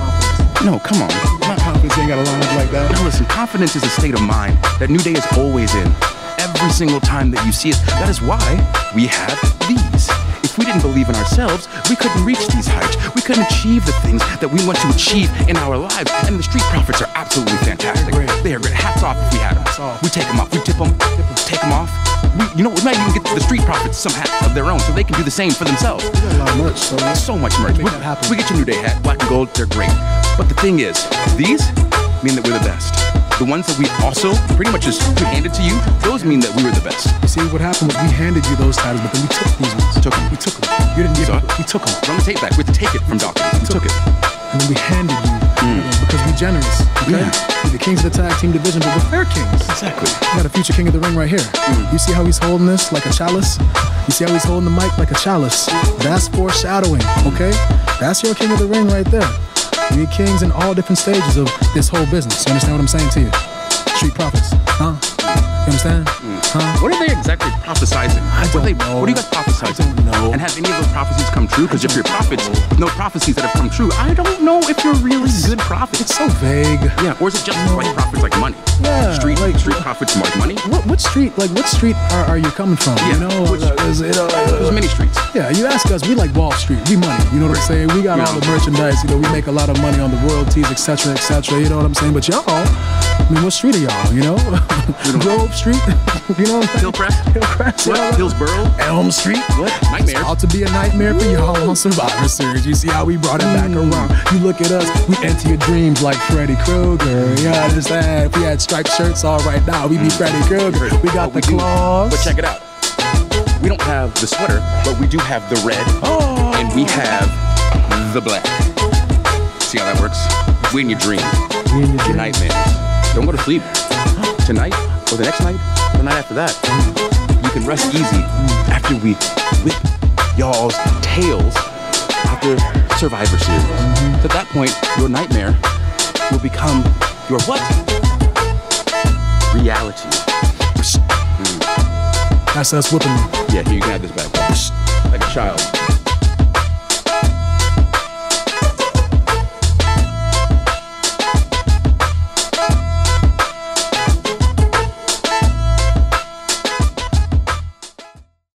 No, come on. Not confidence, you ain't got to line up like that. No, listen, confidence is a state of mind that New Day is always in. Every single time that you see it. That is why we have these. If we didn't believe in ourselves, we couldn't reach these heights. We couldn't achieve the things that we want to achieve in our lives. And the Street Profits are absolutely fantastic. They are great. Hats off if we had them. We take them off. We tip them, take them off. We might even get the Street Profits some hats of their own so they can do the same for themselves. We got a lot of merch. So much merch. We get your New Day hat, black and gold, they're great. But the thing is, these mean that we're the best. The ones that we also pretty much just handed to you, those mean that we were the best. You see, what happened was we handed you those titles, but then we took these ones. We took them. You didn't give them. We took them. Run the tape back. We had to take it from Dawkins. We took it. And then we handed you because we're generous. Okay? Yeah. We're the kings of the tag team division, but we're fair kings. Exactly. We got a future king of the ring right here. You see how he's holding this like a chalice? You see how he's holding the mic like a chalice? That's foreshadowing, okay? That's your king of the ring right there. We're kings in all different stages of this whole business. You understand what I'm saying to you? Street Profits, huh? You understand? Huh? What are they exactly prophesizing? What are you guys prophesizing? I don't know. And have any of those prophecies come true? Because if you're prophets with no prophecies that have come true, I don't know if you're really good prophets. It's so vague. Yeah, or is it just like prophets like money? Yeah. Street profits like money? What street are you coming from? Yeah. You know, there's many streets. Yeah, you ask us, we like Wall Street. We money. You know what I'm saying? We got all the merchandise. You know, we make a lot of money on the royalties, etc., etc. You know what I'm saying? But y'all, I mean, what street are y'all? You know, Grove Street. You know, Hillcrest. Yeah. Hillsborough. Elm Street. What? Nightmares. It's about to be a nightmare for y'all on Survivor Series. You see how we brought it back around. You look at us, we enter your dreams like Freddy Krueger. You understand? If we had striped shirts on right now, we'd be Freddy Krueger. We got the claws. But check it out. We don't have the sweater, but we do have the red. And we have the black. See how that works? We in your dream. Your nightmares. Don't go to sleep. Tonight, or the next night, or the night after that. You can rest easy after we whip y'all's tails after Survivor Series. So at that point, your nightmare will become your what? Reality. That's us whipping them. Yeah, here you can have this back. Like a child.